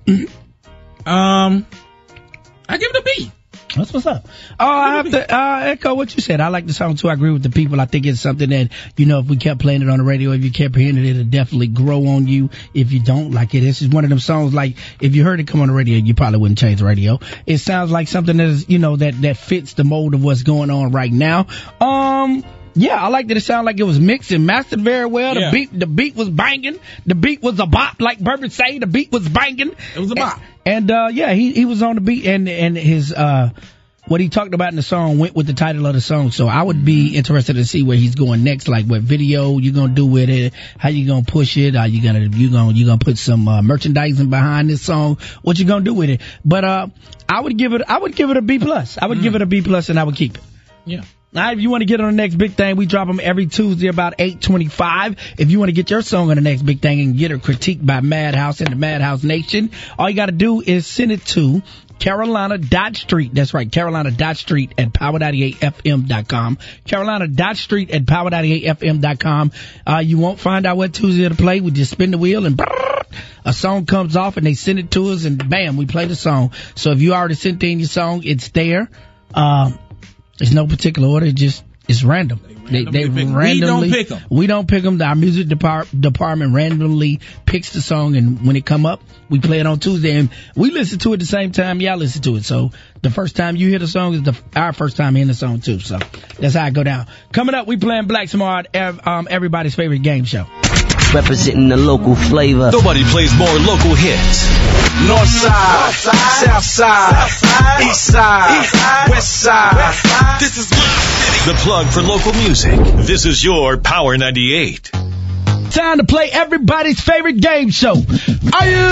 Um, I give it a B. That's what's up. Oh, I have to uh, echo what you said. I like the song too. I agree with the people. I think it's something that, you know, if we kept playing it on the radio, if you kept hearing it, it'll definitely grow on you. If you don't like it, this is one of them songs, like, if you heard it come on the radio, you probably wouldn't change the radio. It sounds like something that is, you know, that, that fits the mold of what's going on right now. Um, yeah, I like that it sounded like it was mixed and mastered very well. The Yeah. beat, the beat was banging. The beat was a bop, like Burbage say. The beat was banging. It was a bop. And, and uh, yeah, he, he was on the beat, and, and his, uh, what he talked about in the song went with the title of the song. So I would be interested to see where he's going next, like what video you gonna do with it, how you gonna push it, are you gonna, you gonna, you gonna put some, uh, merchandising behind this song, what you gonna do with it. But, uh, I would give it, I would give it a B plus. I would Mm. give it a B plus and I would keep it. Yeah. All right, if you want to get on the next big thing, we drop them every Tuesday about eight twenty-five. If you want to get your song on the next big thing and get a critique by Madhouse and the Madhouse Nation, all you got to do is send it to Carolina Dot Street. That's right, Carolina Dot Street at power ninety-eight F M dot com. Carolina Dot Street at power ninety-eight F M dot com. Uh, you won't find out what Tuesday to play. We just spin the wheel and brrr, a song comes off and they send it to us and bam, we play the song. So if you already sent in your song, it's there. Um, There's no particular order. It just it's random. They, they pick 'em. randomly. We don't pick 'em. We don't pick them. Our music depart, department randomly picks the song, and when it come up, we play it on Tuesday, and we listen to it the same time y'all listen to it. So the first time you hear the song is the our first time hearing the song too. So that's how it go down. Coming up, we playing Black Smart, ev- um, everybody's favorite game show. Representing the local flavor. Nobody plays more local hits. North side, south side, east side, west side. This is my city. The plug for local music. This is your Power ninety-eight. Time to play everybody's favorite game show. Are you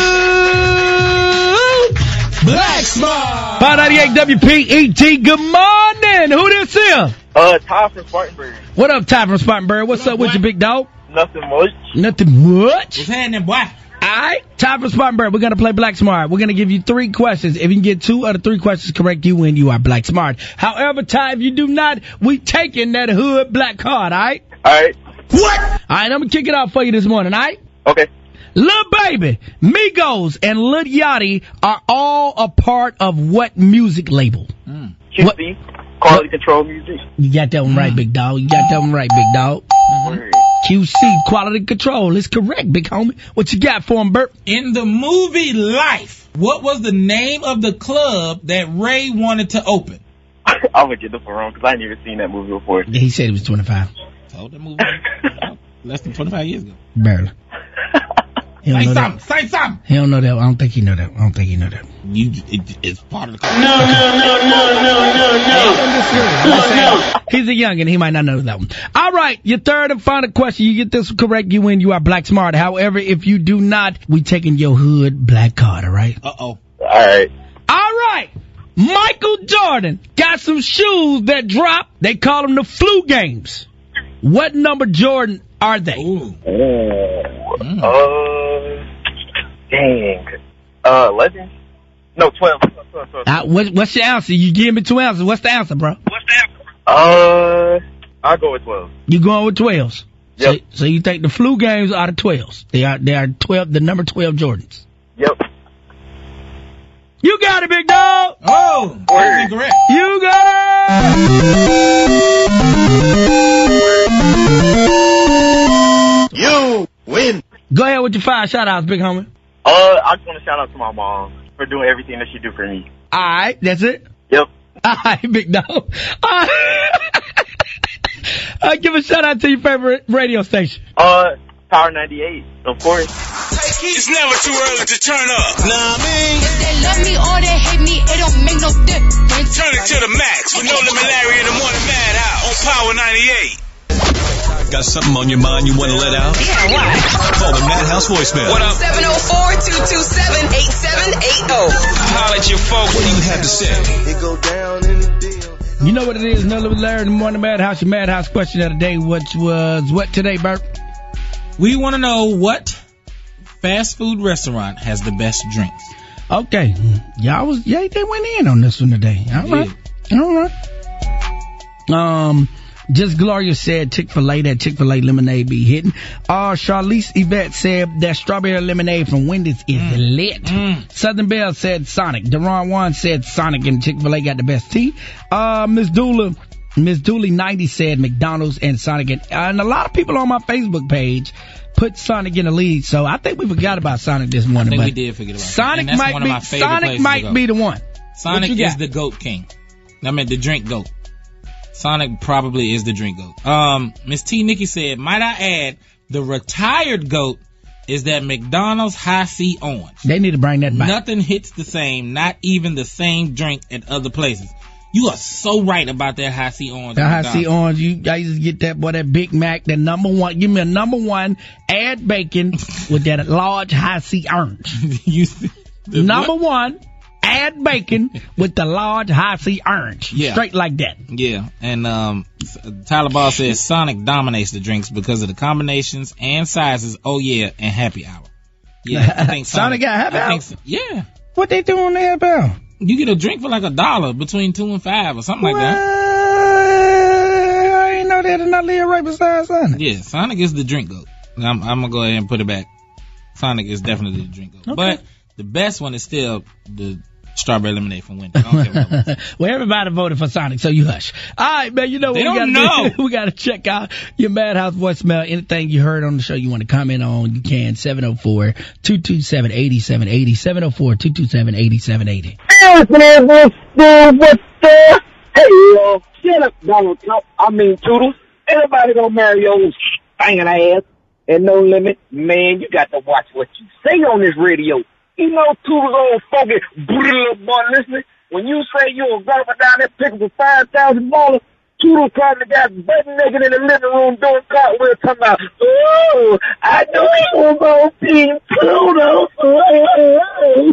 Black Smart? five ninety-eight W P E T. Good morning. Who this is? Uh, Ty from Spartanburg. What up, Ty from Spartanburg? What's up with you, big dog? Nothing much. Nothing much. What's happening, boy? Alright, time for Smart and Bird. We're gonna play Black Smart. We're gonna give you three questions. If you can get two out of three questions correct, you win. You are Black Smart. However, Ty, if you do not, we taking that hood black card, alright? Alright. What? Alright, I'm gonna kick it off for you this morning, alright? Okay. Lil Baby, Migos, and Lil Yachty are all a part of what music label? Mm. Q C, Quality Control Music. You got that one right, big dog. You got that one right, big dog. Mm-hmm. Q C, Quality Control, is correct, big homie. What you got for him, Bert? In the movie Life, what was the name of the club that Ray wanted to open? I'm gonna get this one wrong because I ain't even seen that movie before. He said it was twenty-five. Told that movie less than twenty-five years ago. Barely. He don't Say know something. that. Say something. He don't know that. I don't think he know that. I don't think he know that. You, it, it's part of the. No, no, no, no, no, no, no. No, no. He's a youngin'. He might not know that one. All right, your third and final question. You get this one correct, you win. You are Black Smart. However, if you do not, we taking your hood black card. All right. Uh oh. All right. All right. Michael Jordan got some shoes that drop. They call them the flu games. What number Jordan are they? Ooh. Oh. Mm. Uh. Dang. Uh. eleven? No, twelve. twelve, twelve, twelve. Uh, what, what's your answer? You give me two answers. What's the answer, bro? What's the answer? Uh. I'll go with twelve. You going with twelves? Yep. So, so you think the flu games are the twelves? They are. They are twelve. The number twelve Jordans. Yep. You got it, big dog. Oh, that's incorrect. You got it. You win. Go ahead with your five shout outs, big homie. Uh, I just want to shout out to my mom for doing everything that she do for me. All right, that's it. Yep. All right, big dog. All right. uh, give a shout out to your favorite radio station. Uh, Power ninety-eight, of course. It's never too early to turn up. Nah, I mean. If they love me or they hate me, it don't make no difference. Turn it to the max with No Limit Larry in the Morning Madhouse on Power ninety-eight. Got something on your mind you want to let out? Yeah, why? Call the Madhouse voicemail. What up? seven oh four, two two seven, eight seven eight oh. Holla at your folks. What do you have to say? It go down in the deal. You know what it is, No Limit Larry in the Morning Madhouse. Your Madhouse question of the day, which was what today, Bert? We want to know what fast food restaurant has the best drinks. Okay, y'all was yeah they went in on this one today. All right, all right. Um, Just Gloria said Chick-fil-A, that Chick-fil-A lemonade be hitting. Uh, Charlize Yvette said that strawberry lemonade from Wendy's is mm. lit. Mm. Southern Belle said Sonic. Deron One said Sonic and Chick-fil-A got the best tea. Uh, Miss Dula, Miss Dooley ninety said McDonald's and Sonic. And, and a lot of people on my Facebook page put Sonic in the lead, so I think we forgot about Sonic this morning. I think but we did forget about Sonic. Sonic. Might one be of my favorite Sonic might be the one. Sonic is the GOAT king. I mean the drink GOAT. Sonic probably is the drink GOAT. Um, Miss T. Nikki said, might I add, the retired GOAT is that McDonald's High C Orange. They need to bring that back. Nothing hits the same, not even the same drink at other places. You are so right about that High C Orange. The High C Orange, you guys just get that boy, that Big Mac, that number one. Give me a number one, add bacon with that large High C Orange. you, number what? one, add bacon with the large High C Orange. Yeah. Straight like that. Yeah, and um, Tyler Ball says Sonic dominates the drinks because of the combinations and sizes. Oh yeah, and happy hour. Yeah, I think Sonic, Sonic got happy I hour? think so. Yeah. What they doing on the happy hour? You get a drink for like a dollar between two and five or something what? like that. I ain't know that and I live right beside Sonic. Yeah, Sonic is the drink GOAT. I'm, I'm gonna go ahead and put it back. Sonic is definitely the drink GOAT. Okay. But the best one is still the strawberry lemonade from Wendy's. I don't care what well, everybody voted for Sonic, so you hush. All right, man, you know what they we don't gotta know. do? We got to check out your Madhouse voicemail. Anything you heard on the show you want to comment on, you can. seven oh four, two two seven, eight seven eight oh. seven oh four, two two seven, eight seven eight oh. Yes, man, what's the, what the? Hey, yo, shut up, Donald Trump. I mean, Toodles. Everybody gonna marry your old banging ass. And No Limit, man, you got to watch what you say on this radio. You know, Toodles old funky little boy listening. When you say you a golfer down there picking for five thousand dollars, Toodles probably got butt naked in the living room doing cartwheels talking about, ooh, I knew he was on Team Toodles. Ooh.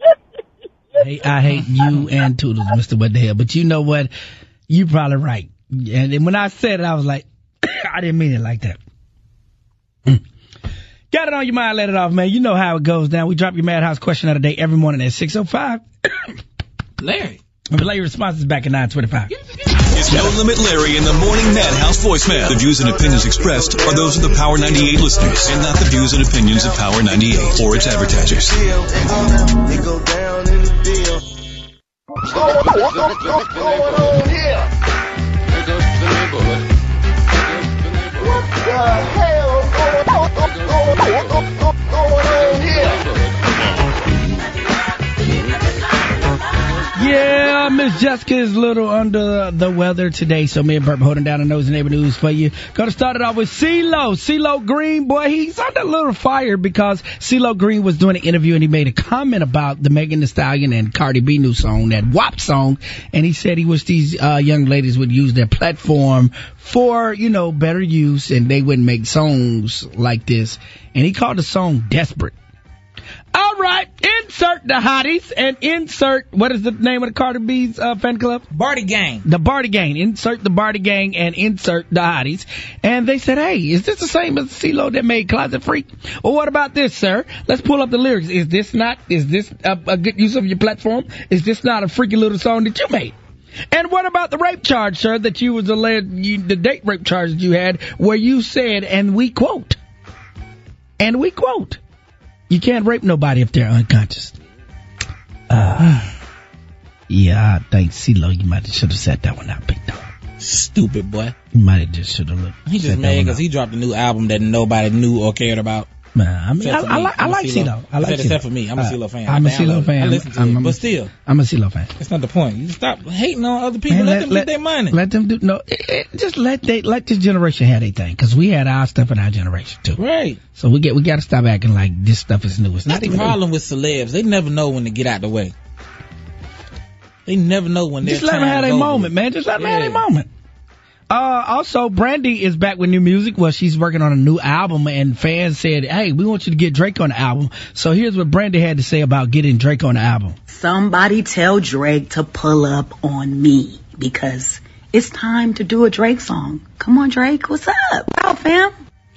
I hate, I hate you and Toodles, Mister What the hell. But you know what? You probably right. And then when I said it, I was like, I didn't mean it like that. Mm. Got it on your mind, let it off, man. You know how it goes down. We drop your Madhouse question of the day every morning at six oh five. Larry. Relay your responses back at nine twenty-five. It's No Limit Larry in the Morning Madhouse voicemail. The views and opinions expressed are those of the Power ninety-eight listeners and not the views and opinions of Power ninety-eight or its advertisers. They go down in the deal. What's going on here? Here goes the neighborhood. What the hell going on here? Yeah, Miss Jessica is a little under the weather today, so me and Burt holding down the nose and neighbor news for you. Gonna start it off with CeeLo. CeeLo Green, boy, he's under a little fire because CeeLo Green was doing an interview and he made a comment about the Megan Thee Stallion and Cardi B new song, that W A P song, and he said he wished these uh, young ladies would use their platform for, you know, better use and they wouldn't make songs like this. And he called the song Desperate. All right, insert the hotties and insert, what is the name of the Cardi B's uh, fan club? Barty Gang. The Barty Gang. Insert the Barty Gang and insert the hotties. And they said, hey, is this the same as CeeLo that made Closet Freak? Well, what about this, sir? Let's pull up the lyrics. Is this not, is this a, a good use of your platform? Is this not a freaky little song that you made? And what about the rape charge, sir, that you was alleged, you, the date rape charge that you had where you said, and we quote, and we quote, you can't rape nobody if they're unconscious. Uh, yeah, I think CeeLo, you might have should have set that one out, big dog. Stupid boy. You might have just should have looked. He just mad because he dropped a new album that nobody knew or cared about. Man, I mean, I, I, like, I like CeeLo. I like CeeLo. Except for me, I'm a uh, CeeLo fan. I'm a I CeeLo fan. I listen to I'm, it, I'm, but still, I'm a CeeLo fan. That's not the point. You stop hating on other people. Man, let, let them let, get their money. Let them do no. It, it, just let they let this generation have their thing because we had our stuff in our generation too. Right. So we get we got to stop acting like this stuff is new. It's That's not the even problem new. with celebs. They never know when to get out the way. They never know when they're just let them have their moment, man. Just let them yeah. have their moment. Uh, also, Brandy is back with new music. Well, she's working on a new album, and fans said, hey, we want you to get Drake on the album. So here's what Brandy had to say about getting Drake on the album. Somebody tell Drake to pull up on me because it's time to do a Drake song. Come on, Drake. What's up? Wow, fam.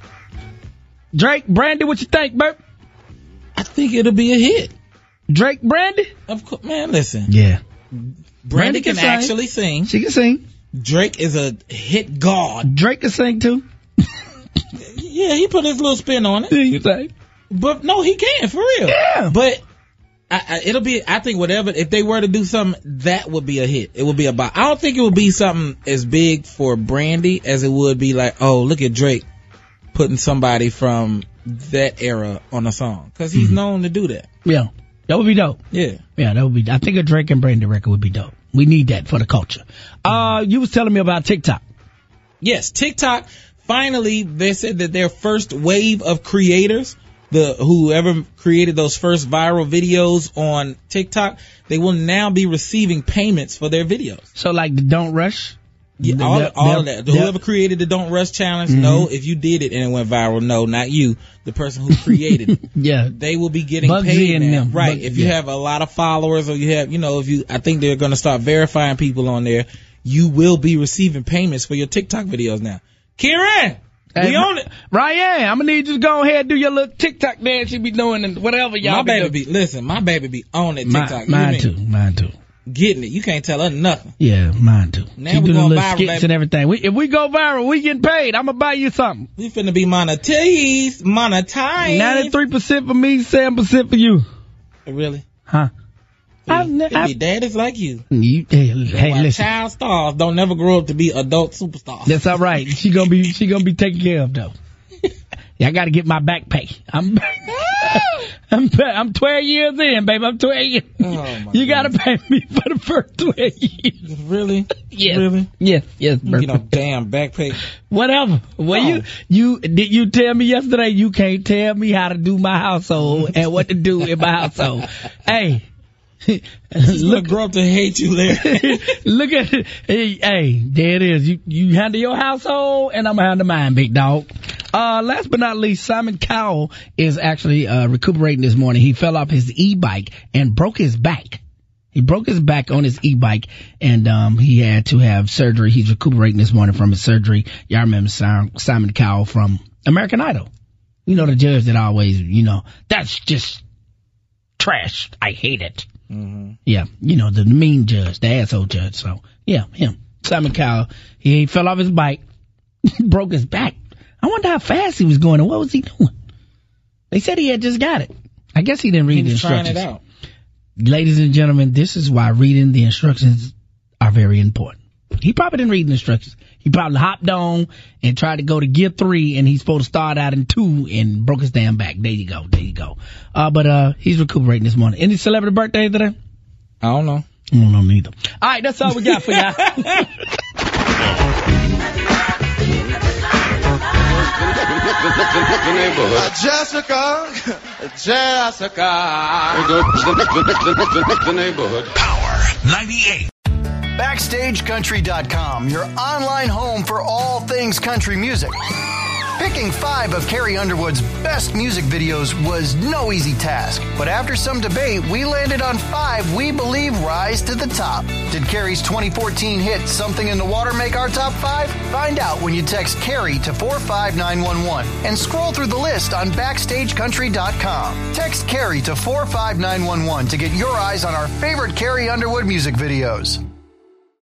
Drake, Brandy, what you think, Bert? I think it'll be a hit. Drake, Brandy? Of course, man, listen. Yeah. Brandy, Brandy can, can actually sing. She can sing. Drake is a hit god. Drake can sing too. Yeah, he put his little spin on it. You think? But no, he can for real. Yeah. But I, I, it'll be. I think whatever. If they were to do something, that would be a hit. It would be about. I don't think it would be something as big for Brandy as it would be like, oh, look at Drake putting somebody from that era on a song because he's mm-hmm. known to do that. Yeah, that would be dope. Yeah, yeah, that would be. I think a Drake and Brandy record would be dope. We need that for the culture. Uh, you was telling me about TikTok. Yes, TikTok. Finally, they said that their first wave of creators, the whoever created those first viral videos on TikTok, they will now be receiving payments for their videos. So, like the Don't Rush. Yeah, all, the, all of that. The, whoever created the Don't Rush challenge, mm-hmm. no. If you did it and it went viral, no, not you. The person who created it. Yeah. They will be getting Bugsy paid now. Them. Right. Bug, if you yeah. have a lot of followers or you have, you know, if you, I think they're going to start verifying people on there. You will be receiving payments for your TikTok videos now. Kieran! Hey, we on it. Ryan, I'm going to need you to go ahead and do your little TikTok dance you be doing and whatever y'all my be baby doing. be, listen, my baby be on it TikTok. My, mine you too, mine too. Getting it. You can't tell her nothing. Yeah, mine too. Now she we do the going little viral, skits baby. and everything. We, if we go viral, we getting paid. I'm going to buy you something. We finna be monetized. Monetized. ninety-three percent for me, seven percent for you. Really? Huh? I, I, daddies like you. you hey, hey Why listen. Child stars don't never grow up to be adult superstars. That's all right. She gonna be she gonna be taken care of though. Yeah, I gotta get my back pay. I'm I'm I'm twelve years in, baby. I'm twelve years. Oh, you gotta pay me for the first twelve years. Really? Yes. Really? Yes. Yes. You know, damn back pay. Whatever. Well, oh. you you did you tell me yesterday you can't tell me how to do my household and what to do in my household. Hey. Look, grow up to hate you, Larry. Look at it. Hey, hey, there it is. You you handle your household, and I'm gonna handle mine, big dog. Uh, last but not least, Simon Cowell is actually uh, recuperating this morning. He fell off his e-bike and broke his back. He broke his back on his e-bike, and um he had to have surgery. He's recuperating this morning from his surgery. Y'all remember Simon Cowell from American Idol. You know, the judge that always, you know, that's just trash. I hate it. Mm-hmm. Yeah, you know, the mean judge, the asshole judge. So, yeah, him. Simon Cowell. He fell off his bike, broke his back. I wonder how fast he was going and what was he doing? They said he had just got it. I guess he didn't read the instructions. He was trying it out. Ladies and gentlemen, this is why reading the instructions are very important. He probably didn't read the instructions. He probably hopped on and tried to go to gear three, and he's supposed to start out in two and broke his damn back. There you go. There you go. Uh, but uh, he's recuperating this morning. Any celebrity birthday today? I don't know. I don't know neither. All right, that's all we got for y'all. The neighborhood. Uh, Jessica, Jessica. The neighborhood. Power ninety-eight. Backstage Country dot com, your online home for all things country music. Picking five of Carrie Underwood's best music videos was no easy task, but after some debate, we landed on five we believe rise to the top. Did Carrie's twenty fourteen hit Something in the Water make our top five? Find out when you text Carrie to four five nine one one and scroll through the list on Backstage Country dot com. Text Carrie to four five nine one one to get your eyes on our favorite Carrie Underwood music videos.